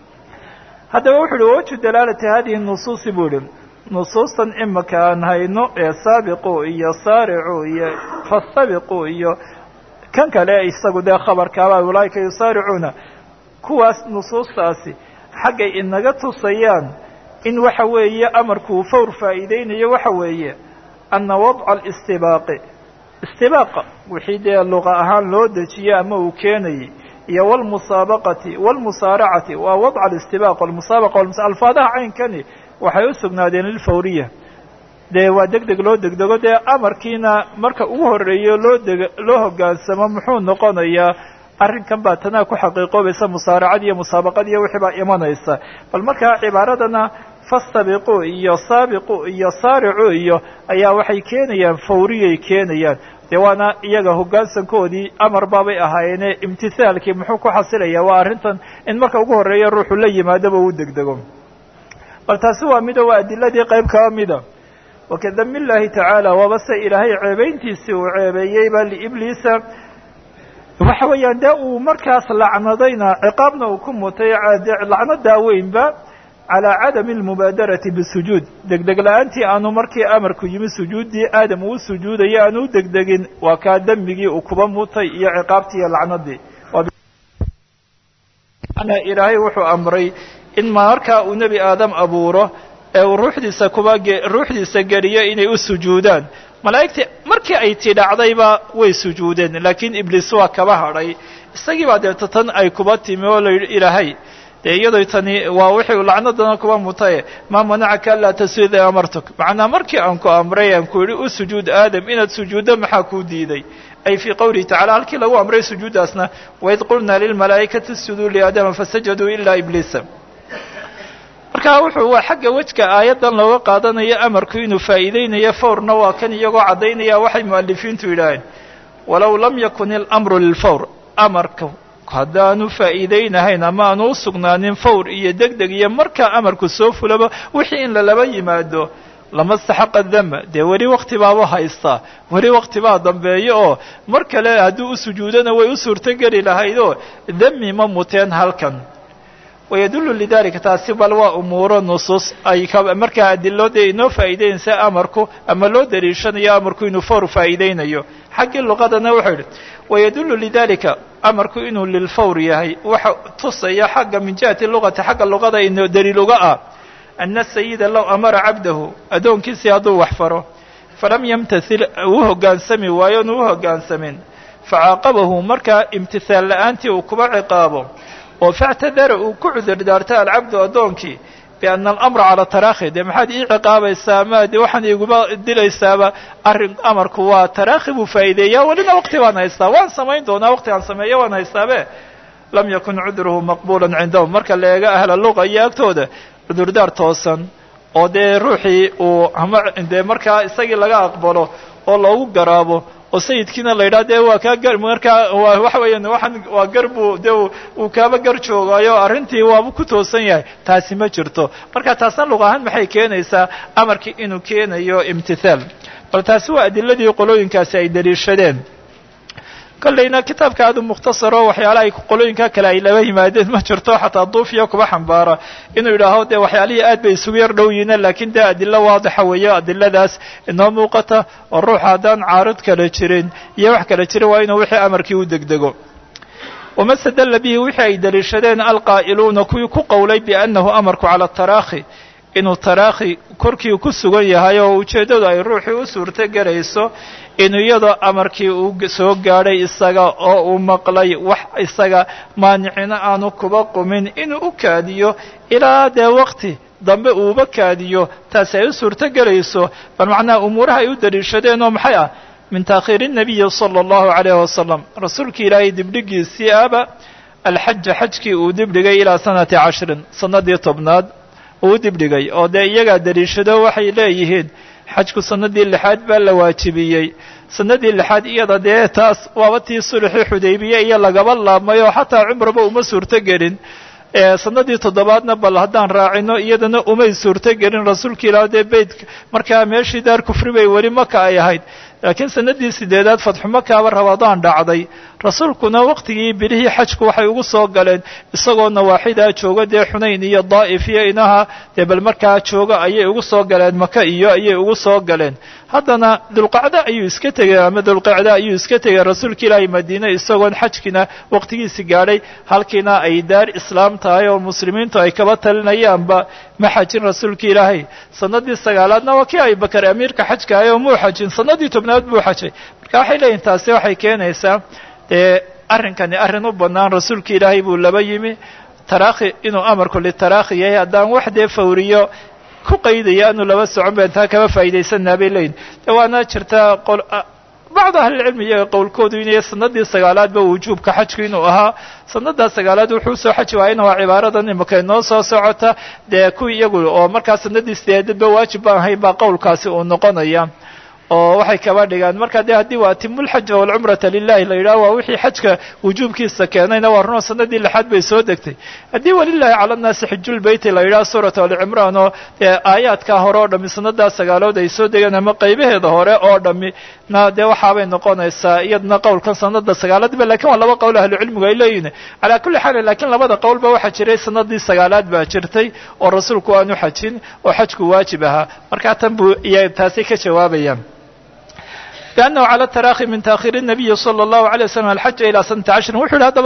haddaba wuxu uhi wawaju dalaalati hadihi nusuusi buu ihi nusuustan imaka aan hayno ee saabiqu iyo saaricu iyo fastabiqu iyo kan kale isagu dee khabarkaaba ulaaika yusaaricuuna kuwaas nusuustaasi xaggay inaga tusayaan in waxa weeye amarkuu fawr faa'iideynayo waxa weeye ana wadca alistibaaqi istibaaqa wixii dee luqa ahaan loo dejiye ama uu keenayay iyo wlmusaabaqati wlmusaaracati waa wadca alistibaaq walmusaabaqa alfaadaha caynkani waxay u sugnaadeen lilfawriya dee waa deg deg loo degdego dee amarkiina marka ugu horreeyo loo deg loo hoggaansamo muxuu noqonayaa arrinkan baa tanaa ku xaqiiqoobaysa musaaracad iyo musaabaqad iyo wixii baa imanaysa bal markaa cibaaradana fastabiquu iyo saabiqu iyo saaricu iyo ayaa waxay keenayaan fawriyay keenayaan dee waana iyaga hoggaansankoodii amar baabay ahaayeene imtisaalkii muxuu ku xasilayaa waa arrintan in marka ugu horreeya ruuxu la yimaadaba u degdego bal taasi waa mida waa adiladii qayb kaba mida wakadami llaahi tacaala waaba se ilaahay ceebayntiisii uu ceebeeyeyba liibliisa waxa weeyaan dee uu markaas lacnadayna ciqaabna uu ku mutay lacnadaa weynba calaa cadami almubaadarati bisujuud degdeg la-aantii aanu markii amarku yimi sujuuddii aadam uu sujuudaya aanu u degdegin waa kaa dembigii uu kuba mutay iyo ciqaabtii iyo lacnadii ilaahay wuxuu amray in markaa uu nebi aadam abuuro ee uu ruuxdiisa kuba ruuxdiisa geliyo inay u sujuudaan malaa'igtii markii ay tii dhacdayba way sujuudeen laakiin ibliis waa kaba hadhay isagii baa deeto tan ay kuba timi oo la yidhi ilaahay dee iyadoo tani waa wixii lacnadana kuba mutaye maa manacaka anlaa tasjuda amartuk macnaa markii aan ku amray aan ku yidhi u sujuud aadam inaad sujuuddo maxaa kuu diiday ay fii qowlihi tacala halkii lagu amray sujuuddaasna waid qulnaa lilmalaa'ikati isjuduu liaadama fasajaduu ilaa ibliisa markaa wuxuu waa xagga wejka aayaddan looga qaadanayo amarku inuu faa'iideynayo fawrna waa kan iyagoo caddaynaya waxay mu'alifiintu yidhaaheen walow lam yakun ilamru lilfawr amarka haddaanu faa'iideynahayn ama aanu u sugnaanin fawr iyo degdeg iyo markaa amarku soo fulaba wixii in lalaba yimaado lama staxaqa dama dee weli wakti baaba haystaa weli wakti baa dambeeyo oo mar kale hadduu u sujuudana way u suurtogeli lahayd oo demi ma muteen halkan wayadullu lidalika taasi bal waa umuuro nusuus ay markaa adilo dee inoo faa'iideynaysa amarku ama loo daliishanayo amarku inuu fawr faa'iideynayo xaggii luqadana wuxuu yidhi wayadullu lidalika amarku inuu lilfawr yahay waxa tusaya xagga min jihati luqati xagga luqada inoo daliil uga ah ana sayida low amara cabdahu addoonkiisii hadduu wax faro falam yamtathil uu hoggaansami waayo on uu hoggaansamin facaaqabahu markaa imtihaal la'aantii uu kuba ciqaabo oo factadara uu ku cudur daarta alcabdu addoonkii biana alamra calaa taraakhi dee maxaad ii ciqaabaysaa ma de waxaan iguma dilaysaaba arrin amarku waa taraakhi buu faa'iideeyaa welina waqti baan haystaa waan samayn doonaa waqti aan sameeyo waan haystaabe lam yakun cudruhu maqbuulan cindahum marka la eega ahla luqa iyo agtooda cudurdaar toosan oo dee ruuxii uu ama dee markaa isagii laga aqbalo oo loogu garaabo oo sayidkiina la yidhaha dee waa kaa gar markaa waa waxa weeyaan waxaan waa gar buu dee uu kaaba gar joogaayo arrintii waaba ku toosan yahay taasi ma jirto marka taasna luq ahaan maxay keenaysaa amarkii inuu keenayo imtithaal bal taasi waa adiladii qolooyinkaasi ay daliishadeen kollayna kitaabka aadu mukhtasaro waxyaalaha ay qolooyinka kale ay laba yimaadeen ma jirto xataa duufiya kuba xambaara inuu yidhaaho dee waxyaalihii aad bay isugu yar dhow yihiin laakiin dee adilo waadixa weeyo adiladaas inoo muuqata oo ruuxa haddaan caarud kale jirin iyo wax kale jirin waa inuu wixii amarkii u degdego wama stadalla bihi wixii ay daliishadeen alqaa'iluuna kuwii ku qowlay biannahu amarku cala taraakhi inuu taraakhi korkii ku sugan yahay oo ujeeddadu ay ruuxii u suurto gelayso inuu iyadoo amarkii uu soo gaadhay isaga oo uu maqlay wax isaga maanicina aanu kuba qumin inuu u kaadiyo ilaa dee waqti dambe uuba kaadiyo taasi ay u suurto gelayso bal macnaha umuuraha ay u daliishadeen oo maxay ah min taakhiiri الnabiyi salى اllahu عalayh wasalam rasuulkii ilaahay dibdhigiisii aba alxaja xajkii uu dibdhigay ilaa sanati cashrin sanadii tobnaad uu dibdhigay oo dee iyagaa daliishado waxay leeyihiin xajku sanadii lixaad baa la waajibiyey sanadii lixaad iyada dee taas waaba tii sulxii xudaybiye iyo lagaba laabmay oo xataa cumraba uma suurto gelin sanadii toddobaadna bal haddaan raacino iyadana umay suurto gelin rasuulka ilaah dee beytka markaa meeshii daar kufri bay weli maka ay ahayd laakiin sanadii sideedaad fatxu makaaba rabadaan dhacday rasuulkuna waqtigii bilihii xajku waxay ugu soo galeen isagoo nawaaxidaa jooga dee xunayn iyo daa'if iyo inaha dee bal markaa jooga ayay ugu soo galeen maka iyo ayay ugu soo galeen haddana dulqacda ayuu iska tegey ama dulqacda ayuu iska tegey rasuulka ilaahay madiine isagoon xajkiina waqtigiisi gaadhay halkiina ay daar islaam tahay oo muslimiintu ay kaba talinayaanba ma xajin rasuulka ilaahay sanadii sagaalaadna waa kii abubakar amiirka xajka ahay oo muu xajin sanadii tobnaad buu xajay marka waxay leeyihin taasi waxay keenaysaa dee arrinkani arrin u bannaan rasuulka ilaahay buu laba yimi taraakhi inuu amarku litaraakhi yahay haddaan wax dee fawriyo ku qaydaya anu laba socon ba intaa kaba faa'iidaysanaa bay leeyihin de waana jirtaa qol bacd ahlilcilmi iyaga qowlkoodu inay sanadii sagaalaadba wujuubka xajku inuu ahaa sanadaa sagaalaad wuxuu soo xaji waayana waa cibaaradan imaka inoo soo socota dee kuwii iyagu oo markaa sanadii sideedadba waajib baan ahayn baa qowlkaasi uu noqonaya oo waxay kaba dhigaan marka dee haddii waa atimul xaja walcumrata lilahi la yidhaho waa wixii xajka wujuubkiisa keenayna waa runoo sanadii lixaad bay soo degtay haddii walilahi cala nnaasi xijulbeyti la yidhaho suuratu alicimraan oo dee aayaadkaa hore oo dhami sanadaa sagaalood ay soo degeen ama qaybaheeda hore oo dhami na dee waxaabay noqonaysaa iyadna qowlkan sanada sagaalaadba lakin waa laba qowl ahlucilmigu ay leeyihin calaa kulli xaal lakiin labada qowlba waxaa jiray sanadii sagaalaad baa jirtay oo rasuulku aanu xajin oo xajku waajib ahaa markaa tan buu iya taasi ka jawaabayaan بأنه على التراخي من تأخير النبي صلى الله عليه وسلم الحج إلى سنة عشر وحول هذا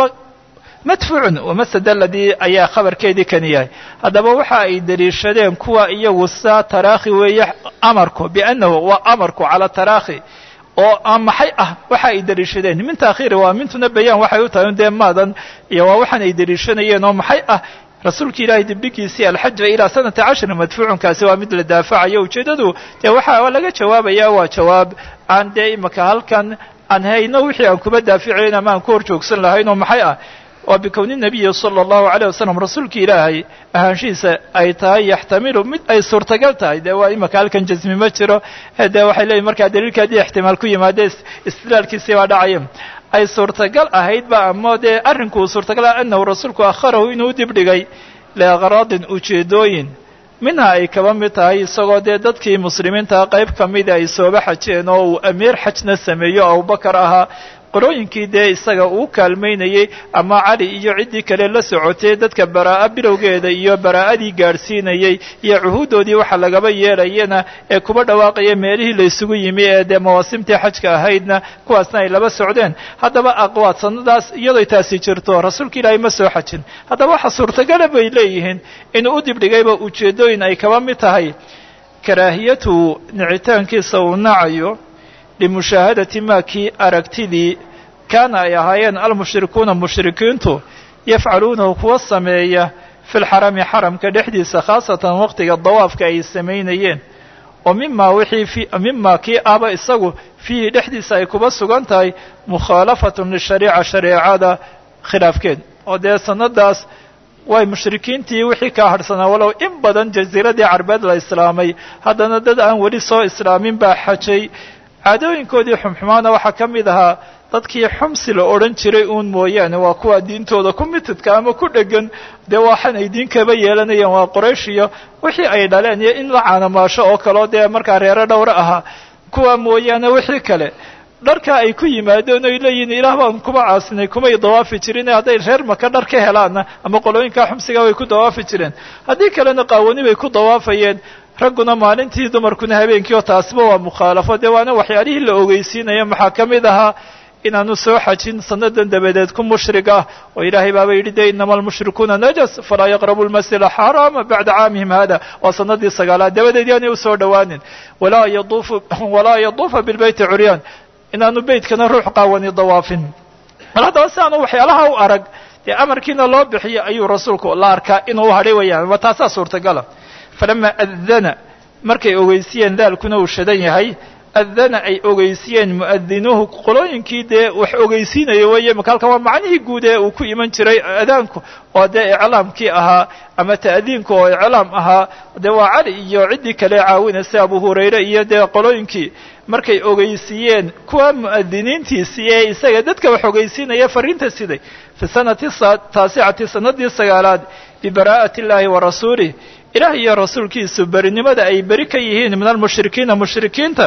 مدفوع ومسد الذي أي خبر كيدي كان إياه هذا وحا يدريشدين كوا إياه وسا تراخي ويح أمركو بأنه وأمركو على التراخي oo ama xay ah waxa ay dariishadeen min taakhiir waa min tunabiyaan waxa uu tahay deemadan iyo waxaan ay dariishanayeen oo maxay ah rasuulka ilaahay dibkiisii alxaj ila sanata cashar madfuucun kaasi waa mid la daafacayo ujeedadu ee waxa laga jawaabaya waa jawaab aan dee imaka halkan aan hayno wixii aan kuba daaficayna ma aan ku horjoogsan lahayn oo maxay ah وبكون النبي صلى الله عليه وسلم رسولك إلهي أهانشيسة أي تاي يحتمل مد أي صورة قلتها إذا وإما كان جزم مجره هذا وحي لي مركز دليل كدي احتمال كي ما ديس استدلال كيسي ودعيم أي صورة قل أهيد بقى أما دي أرنكو صورة قل أنه رسولك أخره إنه دبلغي لأغراض أجيدوين منها أي كمان متاي سقود دتكي مسلمين تاقيب كميدا يسوب حجين أو أمير حجنا سميو أو بكرها qolooyinkii dee isaga uu kaalmaynayey ama cali iyo ciddii kale la socotay dadka baraa'a bilowgeeda iyo baraa'adii gaadhsiinayey iyo cuhuudoodii waxa lagaba yeelayana ee kuba dhawaaqaya meelihii la isugu yimi ee dee mawaasimtii xajka ahaydna kuwaasna ay laba socdeen haddaba aqwaad sanadaas iyadoo taasi jirto rasuulka ilaahay ma soo xajin haddaba waxa suurtagala bay leeyihiin inuu u dibdhigayba ujeedooyin ay kaba mid tahay karaahiyatu nicitaankiisa uu nacayo limushaahadati ma kii aragtidii kaana ay ahaayeen almushrikuuna mushrikiintu yafcaluunahu kuwa sameeya fi lxarami xaramka dhexdiisa khaasatan waqtiga dawaafka ay samaynayeen oo mima wixii fi mima kii aba isagu fiihi dhexdiisa ay kuba sugan tahay mukhaalafatun lishariica shareecada khilaafkeed oo dee sanadaas way mushrikiintii wixii ka hadhsanaa walow in badan jasiiradii carbeed la islaamay haddana dad aan weli soo islaamin baa xajay caadooyinkoodii xumxumaana waxaa ka mid ahaa dadkii xumsi la odhan jiray uun mooyaane waa kuwa diintooda ku mitidka ama ku dhegan dee waxaan ay diin kaba yeelanayaan waa qoraysh iyo wixii ay dhaleen iyo in la caanamaasho oo kaleo dee markaa reero dhowre ahaa kuwa mooyaane wixii kale dharka ay ku yimaadeen oy leeyihin ilaah baan kuba caasinay kumay dawaafi jirin hadday reer maka dhar ka helaanna ama qolooyinkaa xumsiga way ku dawaafi jireen haddii kalena qaawani bay ku dawaafayeen ragguna maalintii dumarkuna habeenkii oo taasiba waa mukhaalafo dee waana waxyaalihii la ogeysiinaya maxaa ka mid ahaa inaanu soo xajin sanadan dabadeed ku mushrig ah oo ilaahay baaba yidhi dee inama almushrikuuna najas falaa yaqrabu lmasjid alxaraama bacda caamihim hada waa sanadii sagaalaad dabadeed yaanay usoo dhowaanin walaa yaduufu walaa yaduufa bilbeyti curyaan inaanu beytkana ruux qaawani dawaafin mar haddaba si aanu waxyaalaha u arag dee amarkiina loo bixiyo ayuu rasuulku la arkaa inuu hadhay wayaan ma taasaa suurtagala falama adana markay ogeysiyeen daalkuna uu shadan yahay adana ay ogeysiyeen muadinuhu qolooyinkii dee wax ogeysiinaya weeye maka halkan waa macnihii guud ee uu ku iman jiray adaanku oo dee iclaamkii ahaa ama ta'diinku oo iclaam ahaa dee waa cali iyo ciddii kale caawinaysa abu hurayre iyo dee qolooyinkii markay ogeysiiyeen kuwa mu'adiniintiisii ee isaga dadka wax ogeysiinaya fariinta siday fi sanati taasicati sanadii sagaalaad bibaraa'ati illaahi wa rasuulih ilaah iyo rasuulkiisu berinimada ay beri ka yihiin min almushrikiina mushrikiinta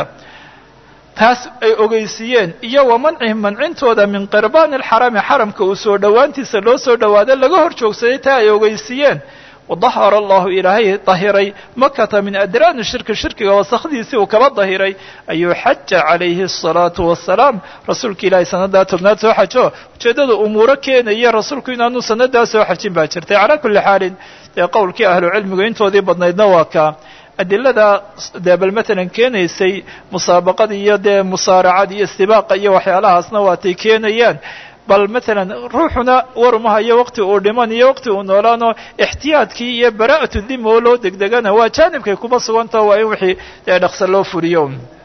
taas ay ogeysiiyeen iyo wa mancihim mancintooda min qirbaani alxarami xaramka uu soo dhowaantiisa loo soo dhowaada laga hor joogsaday taa ay ogeysiiyeen wadahara allahu ilaahay dahiray makata min adraani shirki shirkiga wasakdiisii uu kaba dahiray ayuu xaja calayhi asalaatu wassalaam rasuulka ilaahay sanadaa tobnaad soo xajo ujeeddada umuuro keenaya rasuulku inaanu sanadaa soo xajin baa jirtay calaa kulli xaalin dee qowlkii ahlu cilmigu intoodii badnaydna waa kaa adilada dee bal matalan keenaysay musaabaqada iyo dee musaaracada iyo istibaaqa iyo waxyaalahaasna waatay keenayaan bal matalan ruuxuna warumahayo waqti uu dhiman iyo waqti uu noolaano ixtiyaadkii iyo baraa'atu dima oo loo degdegana waa jaanibkay kuba sugantao waa in wixii dee dhaqsa loo furiyo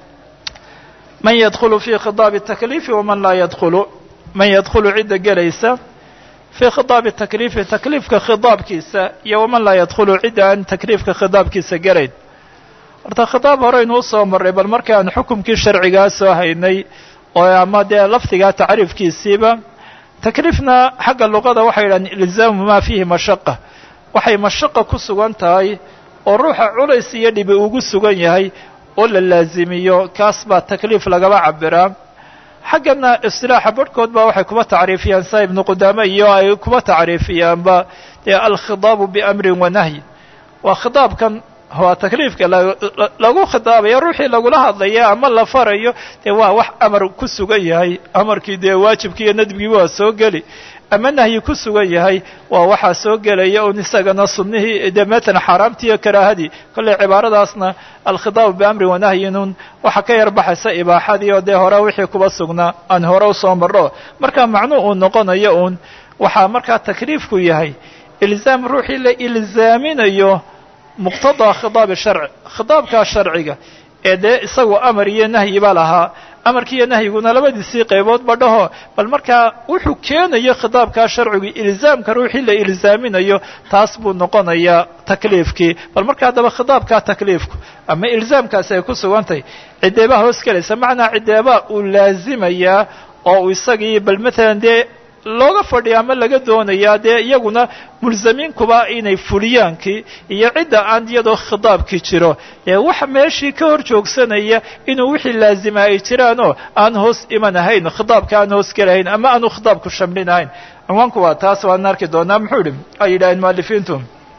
man yadkhulu fi khidaabi takliifi waman laa yadkhulu man yadkhulu cidda gelaysa fi khidaabi takliifi takliifka khidaabkiisa iyo waman laa yadkhulu cidda aan takliifka khidaabkiisa gelayn horta khitaab horeynu usoo marray bal markaan xukumkii sharcigaa soo haynay oo ama dee lafdigaa tacriifkiisiiba takliifna xagga luqada waxay yidhahdeen ilzaamu maa fiihi mashaqa waxay mashaqa ku sugan tahay oo ruuxa culays iyo dhibi ugu sugan yahay oo la laazimiyo kaas baa takliif lagaba cabiraa xaggana istilaaxa barhkood baa waxay kuba tacriifiyaan saa ibnu qudaame iyo ay kuba tacriifiyaanba dee alkhidaabu biamrin wanahyi waa khidaabkan waa takliifka lagu khidaabayo ruuxii lagula hadlaya ama la farayo dee waa wax amar ku sugan yahay amarkii dee waajibkii iyo nadbigii waa soo geli ama nahyi ku sugan yahay waa waxaa soo gelaya un isagana sunnihii dee matalan xaaraamtii iyo karaahadii kolley cibaaradaasna alkhidaabu biamrin wanahyinun waxaa ka yar baxaysa ibaaxadii oo dee hore wixii kuba sugnaa aan hore usoo marro marka macnuu uu noqonayo uun waxaa markaa takliifku yahay ilzaam ruuxii la ilzaaminayo muqtadaa khidaabi sharci khidaabkaa sharciga ee dee isagu amar iyo nahyi ba lahaa amarkii iyo nahyiguna labadiisii qaybood ba dhaho bal markaa wuxuu keenayo khidaabkaa sharcigu ilzaamka ruuxii la ilzaaminayo taas buu noqonayaa takliifkii bal markaa haddaba khidaabkaa takliifku ama ilzaamkaasi ay ku sugantahay cideebaa hoos gelaysa macnaa cideebaa uu laazimayaa oo uu isagii bal matalan dee looga fadhiya ama laga doonayaa dee iyaguna mulzamiinkuba inay fuliyaankii iyo cidda aan iyadoo khidaabkii jiro ee waxa meeshii ka hor joogsanaya inuu wixii laazima ay jiraanoo aan hoos iman ahayn khidaabka aan hoos gelahayn ama aanu khidaabku shamlinahayn cinwaanku waa taas waan arki doonaa muxuu idhi ay yidhaaheen mualifiintu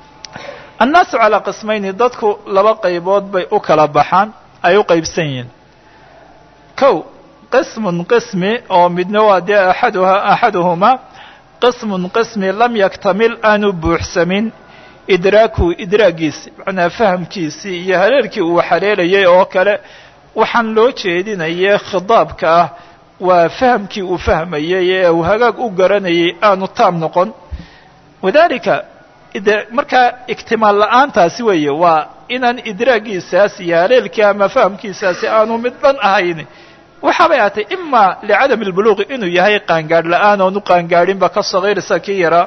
annaasu calaa qismayni dadku laba qaybood bay u kala baxaan ay u qaybsan yihiin kow qismun qismi oo midna waa dee axaduha axaduhumaa qismun qismi lam yaktamil aanu buuxsamin idraaku idraagiisi macnaa fahamkiisii iyo haleelkii uu haleelayay oo kale waxaan loo jeedinayay khidaabka ah waa fahamkii uu fahmayay ee uu hagaag u garanayay aanu taam noqon wadalika markaa iktimaal la-aantaasi weeye waa inaan idraagiisaas iyo haleelkii ama fahamkiisaasi aanu midban ahayn waxaabay ahatay ima licadami اlbuluuqi inuu yahay qaangaadh la-aan oonu qaangaadhinba ka sagiirsa kii yaraa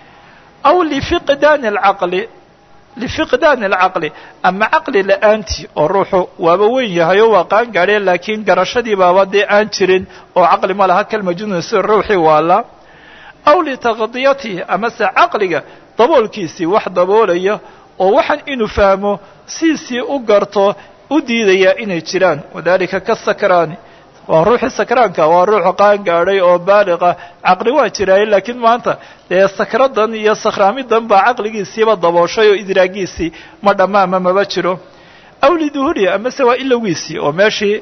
aw lifiqdaani alcaqli lifiqdaani alcaqli ama caqli la-aantii oo ruuxu waaba weyn yahay oo waa qaangaadheen laakiin garashadii baaba dee aan jirin oo caqli ma laha kalmajnuun sida ruuxii waala aw litaqdiyatihi amase caqliga daboolkiisii wax daboolaya oo waxaan inuu fahmo siisii u garto u diidaya inay jiraan wadalika kasakraani waa ruuxii sakraanka waa ruuxu qaan gaadhay oo baaliqa caqli waa jiraaye laakiin maanta dee sakradan iyo sakhraamidan baa caqligiisiiba dabooshay oo idraagiisii ma dhammaama maba jiro aw liduhuri amase waa ilowgiisii oo meeshii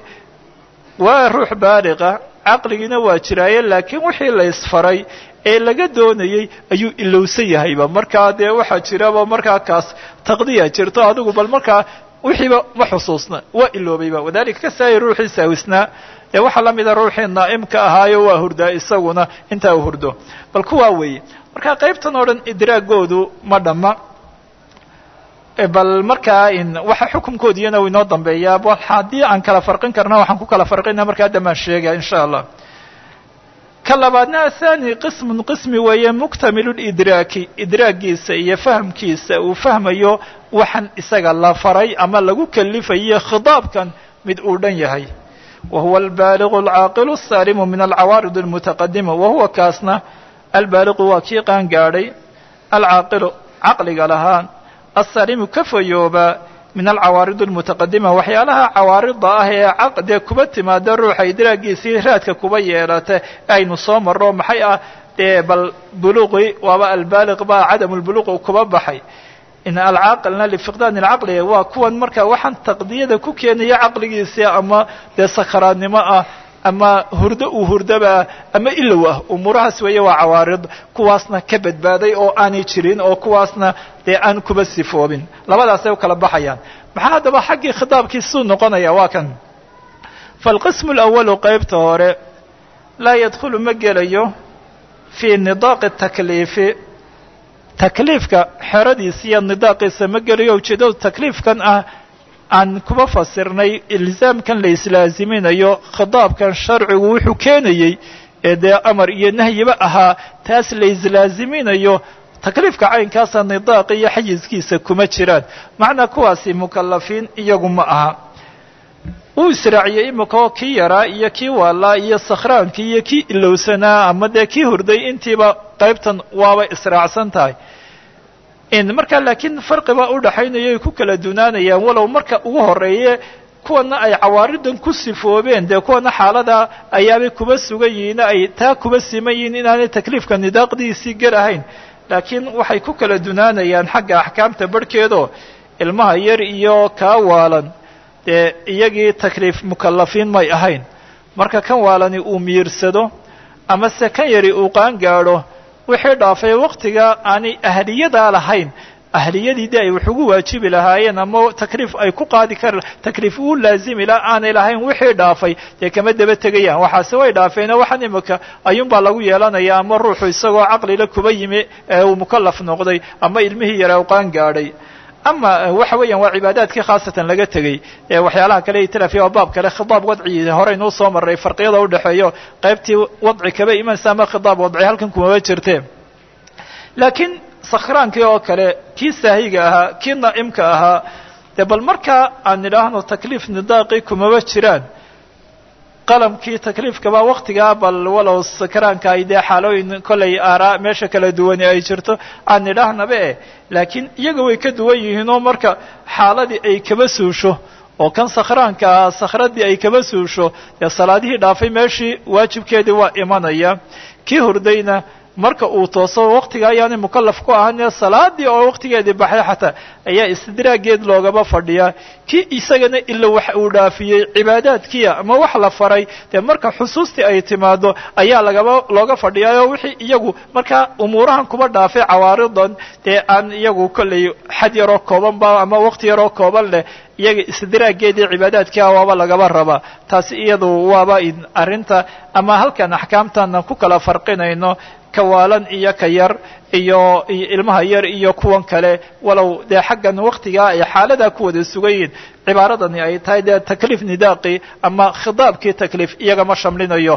waa ruux baaliqa caqligiina waa jiraaye laakiin wixii la isfaray ee laga doonayey ayuu ilowsan yahayba markaa dee waxaa jiraba markaa kaas taqdiya jirto adigu bal markaa wixiiba ma xusuusna waa iloobayba wadalika kasaaya ruuxii saawisnaa ee waxaa la mida ruuxii naa'imka ahaayo waa hurdaa isaguna intaa u hurdo bal kuwaa weeye markaa qaybtan oo dhan idraagoodu ma dhamma bal markaa in waxa xukunkoodiyana u inoo dambeeyaa bal haddii aan kala farqin karna waxaan ku kala farqina markaa damaan sheegaya insha allah ka labaadna athani qismun qismi weeye muktamilidraaki idraagiisa iyo fahamkiisa uu fahmayo waxaan isaga la faray ama lagu kalifayo khidaabkan mid uu dhan yahay wahuwa albaaligu alcaaqilu asaalimu min alcawaarid almutaqadima wahuwa kaasna albaaligu waa kii qaan gaadhay alcaaqilu caqliga lahaa asaalimu ka fayooba min alcawaarid almutaqadima waxyaalaha cawaarida ah ee caqdee kuba timaada ruuxa idraagiisii raadka kuba yeelata aynu soo marro maxay ah dee bal buluuqi waaba albaaliq baa cadamu lbuluuq kuba baxay in alcaaqilna lifiqdaani alcaqli waa kuwan markaa waxaan taqdiyada ku keenaya caqligiisii ama dee sakaraadnimo ah ama hurdo uu hurdaba ama ilow ah umuurahaas weeye waa cawaarid kuwaasna ka badbaaday oo aanay jirin oo kuwaasna dee aan kuba sifoobin labadaasay u kala baxayaan maxaa haddaba xaggii khitaabkii suu noqonaya waa kan faalqismu alawalu qaybta hore laa yadkhulu ma gelayo fii nidaaqi takliifi takliifka xeradiisa iyo nidaaqiisa ma gelayo ujeedadu takliifkan ah aan kuba fasirnay ilzaamkan la islaaziminayo khidaabkan sharcigu wuxuu keenayey ee dee amar iyo nahyiba ahaa taas la islaaziminayo takliifka caynkaasa nidaaqi iyo xayiskiisa kuma jiraan macnaa kuwaasi mukalafiin iyagu ma aha uu israaciyey imika oo kii yaraa iyo kii waalaa iyo sakhraankii iyo kii ilowsanaa ama dee kii hurday intiiba qaybtan waaba israacsan tahay marka laakiin farqiba u dhaxaynayo ay ku kala dunaanayaan walow marka ugu horeeye kuwana ay cawaaridan ku sifoobeen dee kuwana xaalada ayaabay kuba sugan yihiin ay taa kuba siman yihiin inaanay takliifka nidaaqdiisii garahayn laakiin waxay ku kala dunaanayaan xagga axkaamta barhkeedoo ilmaha yar iyo kaa waalan dee iyagii takliif mukalafiin may ahayn marka kan waalani uu miirsado ama se kan yari uu qaan gaadho wixii dhaafay waktiga aanay ahliyadaa lahayn ahliyadii de ay wax ugu waajibi lahaayeen ama takliif ay ku qaadi kar takliif uu laazimi la aanay lahayn wixii dhaafay dee kama daba tegayaan waxaase way dhaafeena waxaan imika ayuunbaa lagu yeelanaya ama ruuxu isagoo caqlila kuba yimi ee uu mukalaf noqday ama ilmihii yara u qaan gaadhay ama waxa weeyaan waa cibaadaadkii khaasatan laga tegey ee waxyaalaha kale itilaafiya waa baab kale khidaab wadci horeynuu soo maray farqiyada u dhexeeyo qaybtii wadci kaba imanaysa ama khidaab wadci halkan kumaba jirtee laakiin sakhraankii oo kale kii saahiga ahaa kii naa'imka ahaa dee bal markaa aan nidhaahno takliif nidaaqi kumaba jiraan qalamkii takliifkaba waktigaa bal walow sakraanka ay dee xaalooyin kollay aaraa meesha kala duwani ay jirto aan nidhaahnaba eh laakiin iyaga way ka duwan yihiin oo marka xaaladii ay kaba suusho oo kan sakhraanka ah sakhradii ay kaba suusho dee salaadihii dhaafay meeshii waajibkeedii waa imanaya kii hurdayna marka uu tooso waktiga ayaanay mukalaf ku ahayn salaadii oo waktigeedii baxay xataa ayaa istidraageed loogaba fadhiyaa kii isagana ila wax uu dhaafiyey cibaadaadkiia ama wax la faray dee marka xusuustii ay timaado ayaa lagaba looga fadhiyaayo wixii iyagu markaa umuurahan kuba dhaafay cawaaridan dee aan iyagu kollay xad yaroo kooban ba ama wakti yaroo kooban leh iyaga istidraageedii cibaadaadkia waaba lagaba rabaa taasi iyadu waaba arrinta ama halkan axkaamtana ku kala farqinayno kawaalan iyo ka yar iyo ilmaha yar iyo kuwan kale walow dee xaggan waktigaa ay xaaladaa ku wada sugan yihiin cibaaradani ay tahay dee takliif nidaaqi ama khidaabkii takliif iyagama shamlinayo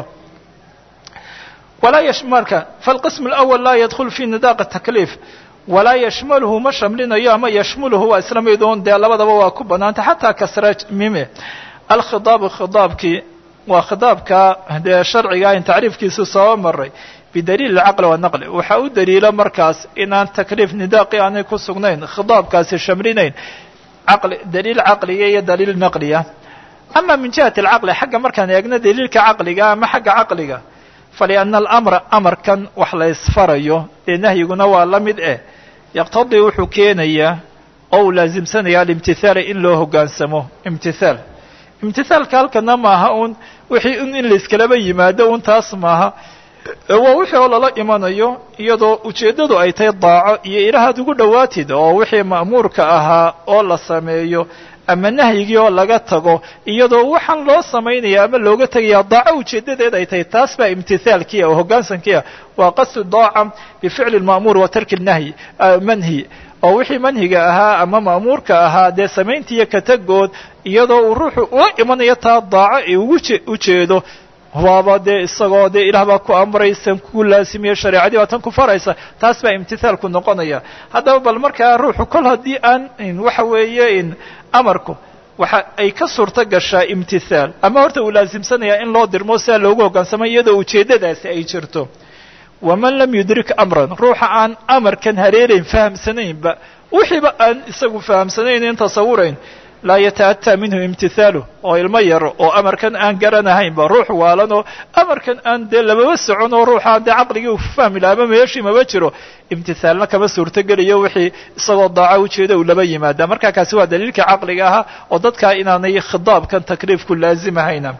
walaa yashmarka falqism alawal laa yadkhul fi nidaaq takliif walaa yashmalhu ma shamlinayo ama yashmulhu waa isla midoon dee labadaba waa ku banaanta xataa kasra mime alkhidaabu khidaabkii waa khidaabka dee sharciga in tacriifkiisu soo maray bidaliil alcaqli wanaqli waxaa u daliila markaas inaan takliif nidaaqi aanay ku sugnayn khidaabkaasi shamlinayn caqli daliil caqliga iyo daliil naqliya ama min jihati alcaqli xagga markaan eegno daliilka caqliga ama xagga caqliga faliana alamra amarkan wax la isfarayo ee nahyiguna waa la mid eh yaqtadii wuxuu keenayaa oo uu laasimsanaya alimtithaala in loo hoggaansamo imtithaal imtithaalka halkana maaha un wixii un in laiskalaba yimaado un taas maaha waa wixii oo lala imanayo iyadoo ujeeddadu ay tahay daaco iyo ilahaad ugu dhowaatid oo wixii ma'muurka ahaa oo la sameeyo ama nahyigii oo laga tago iyadoo waxaan loo samaynaya ama looga tegaya daaco ujeeddadeed ay tahay taas baa imtithaalkiia oo hoggaansankiia waa qasdu daaca bificli lma'muur wa tarki nahyi manhi oo wixii manhiga ahaa ama ma'muurka ahaa dee samayntiiyo katagood iyadoo uu ruuxu ula imanayo taa daaco ee ugu ujeedo waaba dee isagoo dee ilaah baa ku amraysan ku laasimiye shareecadii baa tan ku faraysa taas baa imtithaalku noqonaya haddaba bal markaa ruuxu kol haddii aan waxa weeye in amarku waxa ay ka suurto gashaa imtithaal ama horta uu laasimsanayaa in loo dirmo sidaa loogu hoggaansamo iyadoo ujeeddadaasi ay jirto waman lam yudrik amran ruuxa aan amarkan hareerayn fahamsanaynba wixiiba aan isagu fahamsanaynin tasawurayn laa yata'ataa minhu imtithaaluh oo ilmo yar oo amarkan aan garanahaynba ruux waalan oo amarkan aan dee lababa socon oo ruuxaan dee caqligii u fahmi laha ama meeshii maba jiro imtithaalna kama suurtogelayo wixii isagoo daaco ujeeda uu laba yimaada markaa kaasi waa daliilka caqliga ahaa oo dadkaa inaanay khidaabkan takliifku laazimahayna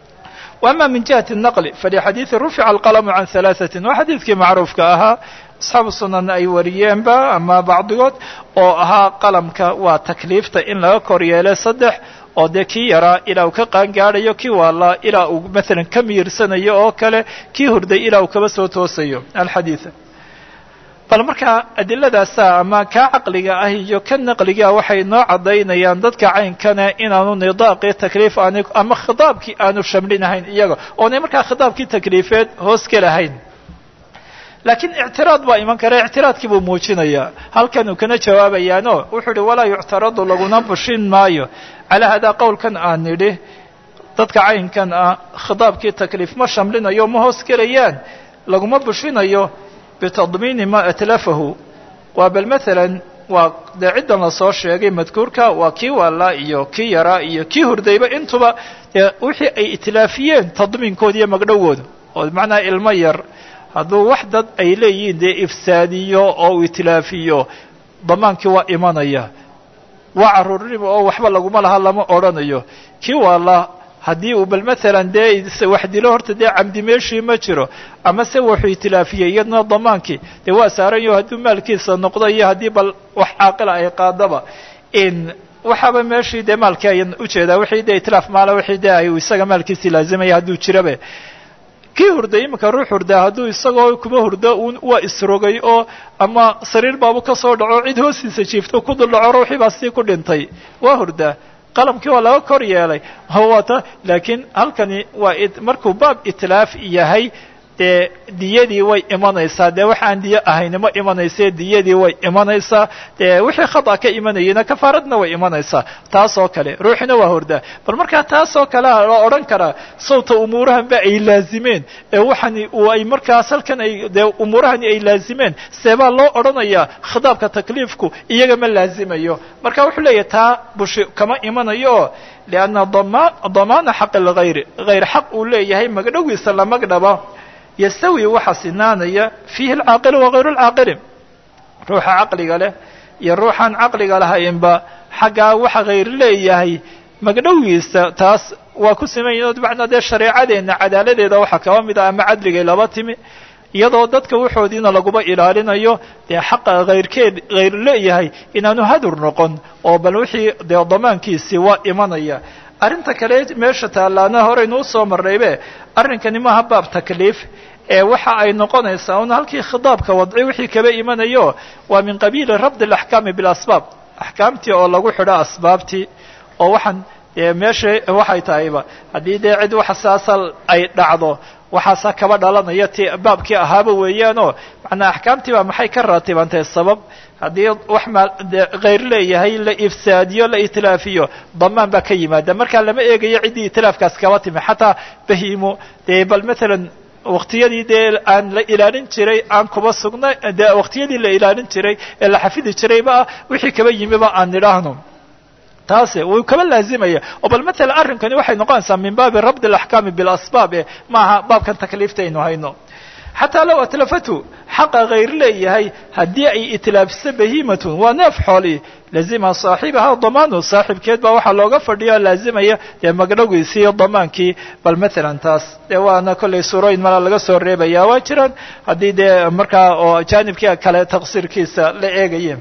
وأما من جهة النقل فلحديث رفع القلم عن ثلاثة waa xadiidkii macruufka ahaa asxaabu sunan ay wariyeenba ama bacdigood oo ahaa qalamka waa takliifta in laga kor yeelo saddex oo dee kii yaraa ilaa uu ka qaangaadhayo kii waalaa ilaa uu maalan ka miirsanayo oo kale kii hurday ilaa uu kaba soo toosayo alxadiid bal markaa adiladaasa ama kaa caqliga ah iyo ka naqliga waxay noo caddaynayaan dadka caynkana inaanu nidaaqii takliif aan ama khidaabkii aanu shamlinahayn iyaga oonay markaa khidaabkii takliifeed hoos ka lahayn laakiin ictiraad baa iman kara ictiraadkii buu muujinayaa halkan uu kana jawaabayaano wuxuu ihi walaa yuctaradu laguna bushin maayo calaa hadaa qowlkan aan nidhi dadka caynkan ah khidaabkii takliif ma shamlinayo ma hoos gelayaan laguma bushinayo bitadmiini ma atlafahu waa bal maalan waa dee ciddan lasoo sheegay madkuurka waa kii waalaa iyo kii yaraa iyo kii hurdayba intuba dee wixii ay itlaafiyeen tadmiinkooda iyo magdhowooda oo macnaha ilmo yar hadduu wax dad ay leeyihiin dee ifsaadiyo oo uu itlaafiyo damaankii waa imanaya waa carruurnimo oo waxba laguma laha lama odhanayo kii waalaa haddii uu bal maalan dee wax dilo horta dee camdi meeshii ma jiro ama se wuxuu itlaafiyey iyadna damaankii dee waa saaranyaho hadduu maalkiisa noqdo iyo haddii bal wax caaqila ay qaadaba in waxaaba meeshii dee maalkii ayan ujeedaa wixii dee itlaaf maala wixii dee ay isaga maalkiisii laazimaya hadduu jirabe kii hurday iminka ruux hurdaa hadduu isagoo kuma hurdo un waa isrogay oo ama sariir baabu ka soo dhaco cid hoostiisa jiifto ku dul dhaco ruuxii baa sii ku dhintay waa hurdaa qalamkii waa laga kor yeelay wata laakiin halkani waa markuu baab itlaaf yahay dee diyadii way imanaysaa dee wax aan diyo ahayni ma imanayse diyadii way imanaysaa dee wixii khata ka imanayena kafaaradna way imanaysaa taas oo kale ruuxina waa hordaa bal markaa taas oo kale loo odhan karaa sawta umuurahan ba ay laazimeen ee waxani uu ay markaas halkan ay dee umuurahani ay laazimeen seebaa loo odhanayaa khitaabka takliifku iyaga ma laazimayo marka wuxuu leeyahay taa bushi kama imanayo lianna damaan damaana xaq alghayr hayr xaq uu leeyahay magdhowiisa la magdhaba yastawi waxa sinaanaya fiihi alcaaqil wagayru alcaaqili ruuxa caqliga leh iyo ruuxaan caqliga lahaynba xaggaa waxa hayr leeyahay magdhowiisa taas waa ku simanyahin bimacnaa dee shareecadeenna cadaaladeeda waxaa kaba mid ah ama cadligay laba timi iyadoo dadka waxoodiina laguba ilaalinayo dee xaqa hayrkeed hayr leeyahay inaanu hadur noqon oo bal wixii dee damaankiisii waa imanaya arrinta kale meesha taallaana horeynu usoo marnaybe arrinkani maaha baab takliif ee waxa ay noqonaysaa un halkii khitaabka wadci wixii kaba imanayo waa min qabiili rabd alaxkaami bilasbaab axkaamtii oo lagu xidho asbaabtii oo waxaan meesha waxay tahayba haddii dee cid waxa saasa ay dhacdo waxaasa kaba dhalanaya ti baabkii ahaaba weeyaanoo macnaa axkaamtii baa maxay ka raatibantay sabab haddii wax maal hayr leeyahay la ifsaadiyo la itlaafiyo damaan baa ka yimaada markaa lama eegayo ciddii itlaafkaas kaba timi xataa bahiimo dee bal maalan waktiyadii dee aan la ilaalin jiray aan kuba sugnay dee waktiyadii la ilaalin jiray ee la xafidi jirayba ah wixii kaba yimiba aan nidhaahno taase wuu kaba laazimaya oo bal maalan arrinkani waxay noqonaysaa min baabi rabd alaxkaami bilasbaab e maaha baabkan takliifta aynu hayno xataa low atlafatu xaqa hayr leeyahay haddii ay itlaafisa bahiimatun waa neef xooli lazima saaxibaha damaanu saaxibkeed baa waxaa looga fadhiya laazimaya dee magdhogiisii iyo damaankii bal maalan taas dee waana kollay suurooyin mala laga soo reebaya waa jiraan haddii dee markaa oo jaanibkii kale taqsiirkiisa la eegaye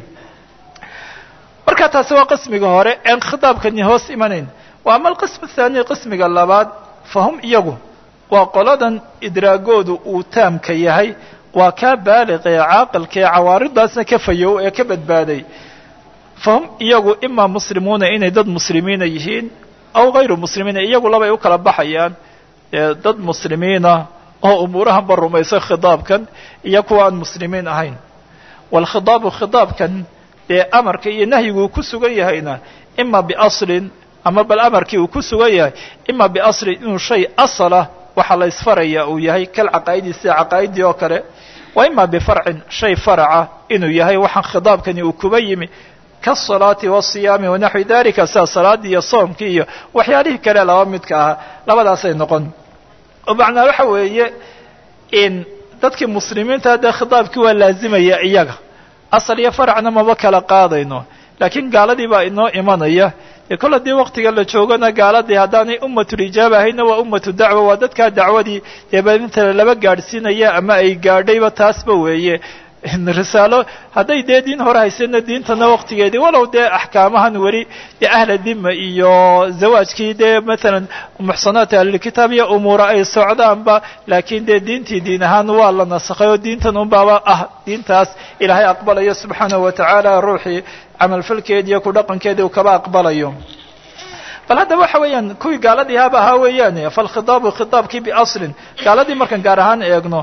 marka taasi waa qismiga hore een khitaabkani hoos imanayn wa ama alqism athani qismiga labaad fahum iyagu waa qoladan idraagoodu uu taamka yahay waa kaa baaliqee caaqilka ee cawaaridaasna ka fayow ee ka badbaaday fahum iyagu imaa muslimuuna inay dad muslimiina yihiin aw hayru muslimiina iyagu labay u kala baxayaan dad muslimiina oo umuurahanba rumaysa khitaabkan iyo kuwa aan muslimiin ahayn waalkhitaabu khitaabkan dee amarka iyo nahyigu uu ku sugan yahayna ima biaslin ama bal amarkii uu ku sugan yahay ima biaslin inuu shay asalah waxaa la isfaraya uu yahay kal caqaa'idi sida caqaa'idii oo kale wa ima bifarcin shay faraca inuu yahay waxaan khitaabkani uu kuba yimi kaasalaati waasiyaami wanaxwi dalika sida salaadii iyo soomkii iyo waxyaalihii kale laba midka ahaa labadaasay noqon oo macnaa waxa weeye in dadkii muslimiinta dee khitaabkii waa laazimaya iyaga asal iyo faracna maba kala qaadayno laakiin gaaladii baa inoo imanaya ee kol haddii waktiga la joogana gaaladii haddaanay ummatulijaaba ahayna waa ummatu dacwa waa dadkaa dacwadii dee baintala laba gaadhsiinaya ama ay gaadhayba taasba weeye risaalo hadday dee diin hore haysana diintana waktigeedii walow dee axkaamahan weli dee ahla dima iyo zawaajkii dee maalan muxsanaat ahlilkitaab iyo umuura ay socdaanba laakiin dee diintii diin ahaan waa la nasakhay oo diintan unbaaba ah diintaas ilaahay aqbalayo subxaanahu watacaala ruuxii camalfalkeedi iyo ku dhaqankeedii uu kaba aqbalayo bal haddaba waxa weeyaan kuwii gaaladii haba ahaa weeyaane falkhitaabu khitaabkii biaslin gaaladii markaan gaar ahaan eegno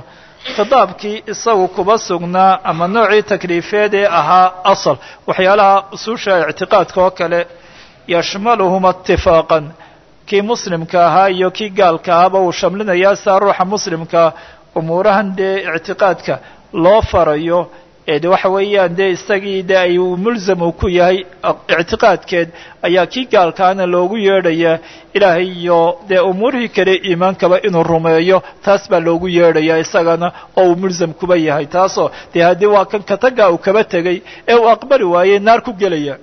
khidaabkii isagu kuba sugnaa ama noocii takliifeed ee ahaa asal waxyaalaha usuusha ictiqaadka oo kale yashmaluhuma itifaaqan kii muslimka ahaa iyo kii gaalka ahaaba uu shamlinayaa saa ruuxa muslimka umuurahan dee ictiqaadka loo farayo ee de waxa weeyaan dee isagii de ay mulzam uu ku yahay ictiqaadkeed ayaa kii gaalkaana loogu yeedhayaa ilaahay iyo dee umuurihii kale iimaankaba inuu rumeeyo taas baa loogu yeedhayaa isagana oo uu mulzam kuba yahay taasoo dee haddii waa kan kataga uu kaba tegay ee uu aqbali waayey naar ku gelaya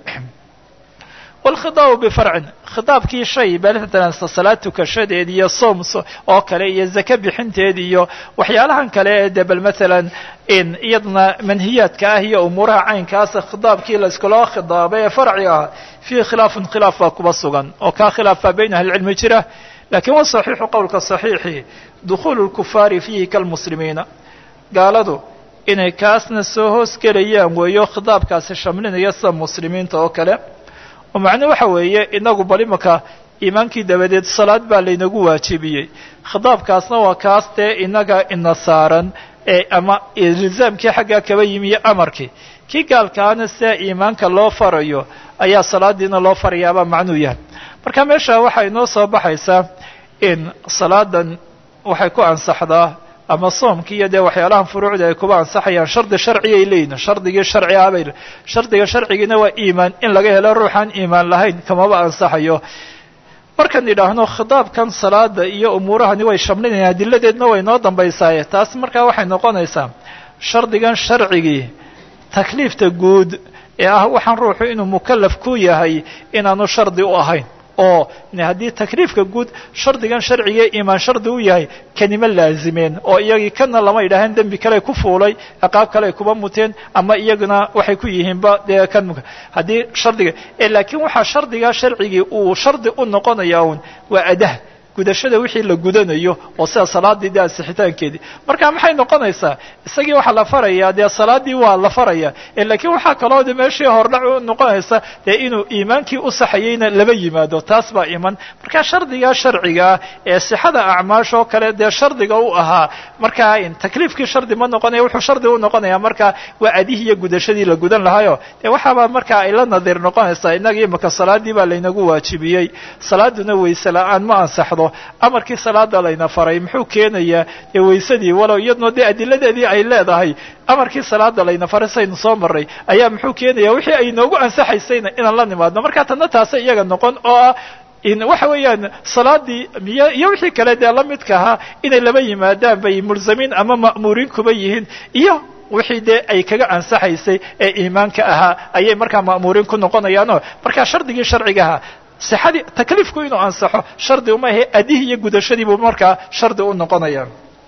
والخطاب بفرع خطابkii shay baalatan salaad tukashadeed iyo soom oo kale iyo zaka bixinteed iyo waxyaalahan kale ee dabal mesela in iyadna manhiyaadka ah iyo umuuraha caynkaas khitaabkii la iskula khitaabay farci ah fi khilaaf khilaaf kuba sugan oo ka khilaafa bayna ahli ilmi jira laakiin waa saxiix qowlka saxiixi dukhul al-kuffar fihi kal muslimiina gaaladu inay kaasna soo hoos galayaan weeyo khitaabkaasi shamlinaya sida muslimiinta oo kale ومعنى waxa weeye inagu bali marka iimaankii dabadeed salaad baa laynagu waajibiyey khitaabkaasna waa kaastee inaga ina saaran ee ama ilzaamkii xagga kaba yimi amarkii kii gaalkaana sida iimaanka loo farayo ayaa salaadiina loo farayaaba macnuu yahay marka meesha waxay noo soo baxaysaa in salaadan waxay ku ansaxdaa ama soomkii iyo dee waxyaalahan furuucda ay kuba ansaxayaan shardi sharci ay leeyihin shardigii sharci ah bay shardiga sharcigiina waa iimaan in laga helo ruuxaan iimaan lahayn kamaba ansaxayo markaan idhaahno khitaabkan salaada iyo umuurahani way shamlinayaan adiladeedna way noo dambaysaaye taas markaa waxay noqonaysaa shardigan sharcigii takliifta guud ee ah waxaan ruuxu inuu mukallaf ku yahay inaanu shardi u ahayn oo haddii takliifka guud shardigan sharciga iimaan shardi u yahay kanima laazimeen oo iyagii kana lama idhaahan dembi kale ku fuulay ciqaab kale kuba muteen ama iyaguna waxay ku yihiinba dee kan haddii shardiga laakiin waxaa shardiga sharcigii uu shardi u noqonaya un waa adah gudashada wixii la gudanayo oo sida salaadii dee ansixitaankeedii marka maxay noqonaysaa isagii waxaa la farayaa dee salaadii waa la farayaa laakiin waxaa kaloo de meeshii hordhac u noqonaysa dee inuu iimaankii u saxayeyna laba yimaado taas baa iman marka shardiga sharcigaa ee sixada acmaash oo kale dee shardiga u ahaa markaa takliifkii shardi ma noqonaya wuxuu shardi u noqonaya marka waa adihii iyo gudashadii la gudan lahayo dee waxaaba markaa ay la nadiir noqonaysaa inaga imaka salaadii baa laynagu waajibiyey salaaduna wayse la-aan ma ansaxdo amarkii salaada layna faray muxuu keenayaa ee waysadii walow iyadoo dee adiladeedii ay leedahay amarkii salaada layna faray saynu soo maray ayaa muxuu keenayaa wixii ay noogu ansaxaysayna inaan la nimaadno marka tanna taasa iyaga noqon oo ah in waxa weeyaan salaadii iyo wixii kale dee la midka ahaa inay laba yimaadaan bay mulzamiin ama ma'muuriin kuba yihiin iyo wixii dee ay kaga ansaxaysay ee iimaanka ahaa ayay markaa ma'muuriin ku noqonayaanoo markaa shardigii sharciga ahaa صحadii takliifku inuu ansaxo shardi uma ahe adihii iyo gudashadii buu markaa shardi u noqonaya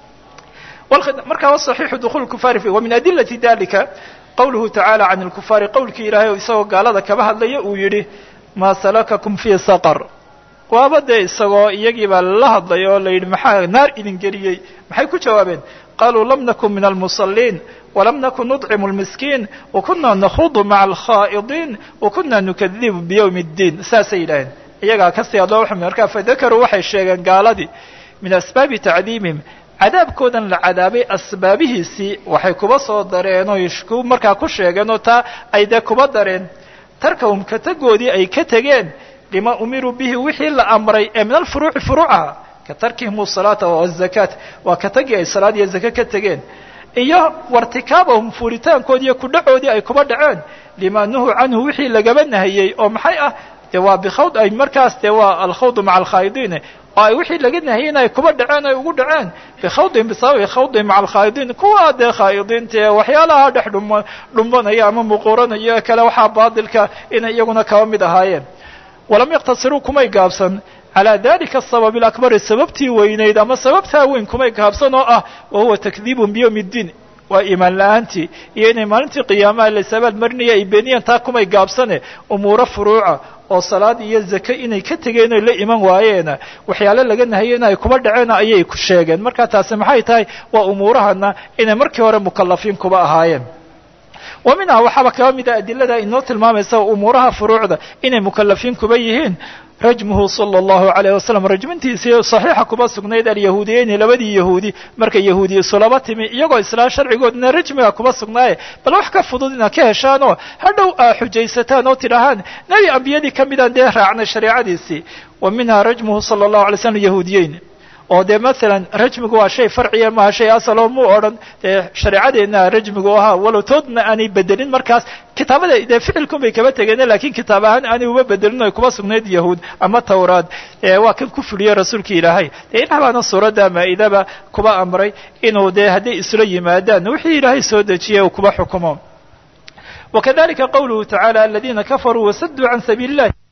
marka wa صaxiixu dukhul الكفار في وmin adilaةi dalika qawluhu taعaalى can الكفاari qowlkii ilaahay isagoo gaalada kaba hadlaya uu yihi ma salakakum fي saqr waaba dee isagoo iyagii baa la hadlay oo la yidhi maxaa naar idin geliyey maxay ku jawaabeen qaluu lam nakun min almusaliin walam nakun nudcimu lmiskiin wakuna nakhudu maca alkhaa'idiin wakuna nukadibu biyowmi اddiin saasay yidhaaheen iyagaa kasii hadlo wuxuu markaa fadakaruu waxay sheegeen gaaladii min asbaabi tacdiimihim cadaabkoodan la cadaabay asbaabihiisii waxay kuba soo dareen oo markaa ku sheegeen oo taa ay dee kuba dareen tarkahum katagoodii ay ka tegeen lima umiruu bihi wixii la amray ee min alfuruuci furuucaha ka tarkihim asalaata wazakaat waa ka tagii ay salaad iyo zake ka tegeen iyo wartikaabahum fuuritaankoodii iyo kudhacoodii ay kuba dhaceen lima nuhu canhu wixii lagaba nahiyey oo maxay ah dee waa bikhawd ay markaas dee waa alkhawdu maca alkhaa'idiin oo ay wixii laga nahiyey in ay kuba dhaceen ay ugu dhaceen bikhawdihim bisababi khawdihim maca alkhaa'idiin kuwa dee khaa'idiinta ee waxyaalaha dhex dhum dhumbanaya ama muquuranaya kale waxaa baadilka inay iyaguna kaba mid ahaayeen walam yaqtasiruu kumay gaabsan calaa dalika asababi alakbari sababtii weynayd ama sababtaa weyn kumay gaabsan oo ah wa huwa takdiibun biyowmi ddiin waa iimaan la-aantii iyo inay maalintii qiyaamaha lasabaad marinaya ay beeniyaan taa kumay gaabsane umuuro furuuca oo salaad iyo zake inay ka tegeen oy la iman waayeena waxyaale laga nahayo in ay kuba dhaceena ayay ku sheegeen marka taasi maxay tahay waa umuurahana inay markii hore mukalafiin kuba ahaayeen wa minhaa waxaaba kaba mida adilada inoo tilmaamaysa umuuraha furuucda inay mukalafiin kuba yihiin rajmuhu sala allahu alayh wasalam rajmintiisii saxiixa kuba sugnayd alyahuudiyeyni labadii yahuudi markay yahuudiya sulaba timi iyagoo islaa sharcigoodna rajmiga kuba sugnaaye bal wax ka fudud inaad ka heshaan oo hadhow aa xujaysataan oo tidhahaan nebi ambiyadii ka midaan dee raacnay shareecadiisii wa minhaa rajmuhu sala allahu alay slam yahuudiyeyn oo dee maalan rajmigu waa shay farciya maaha shay asaloo mu odhan dee shareecadeenna rajmigu ahaa walow toodna aanay bedelin markaas kitaabada dee ficilkun bay kaba tegeen lakiin kitaab ahaan aanay uba bedelin ay kuba sugnayd yahuud ama tawraad waa kan ku fuliyey rasuulkii ilaahay dee ilah baana suuradda maa-idaba kuba amray inuu dee hadday isla yimaadaan wixii ilaahay soo dejiyay uu kuba xukumo wakadalika qawluhu tacala aladiina kafaruu wasaduu can sabiili illahi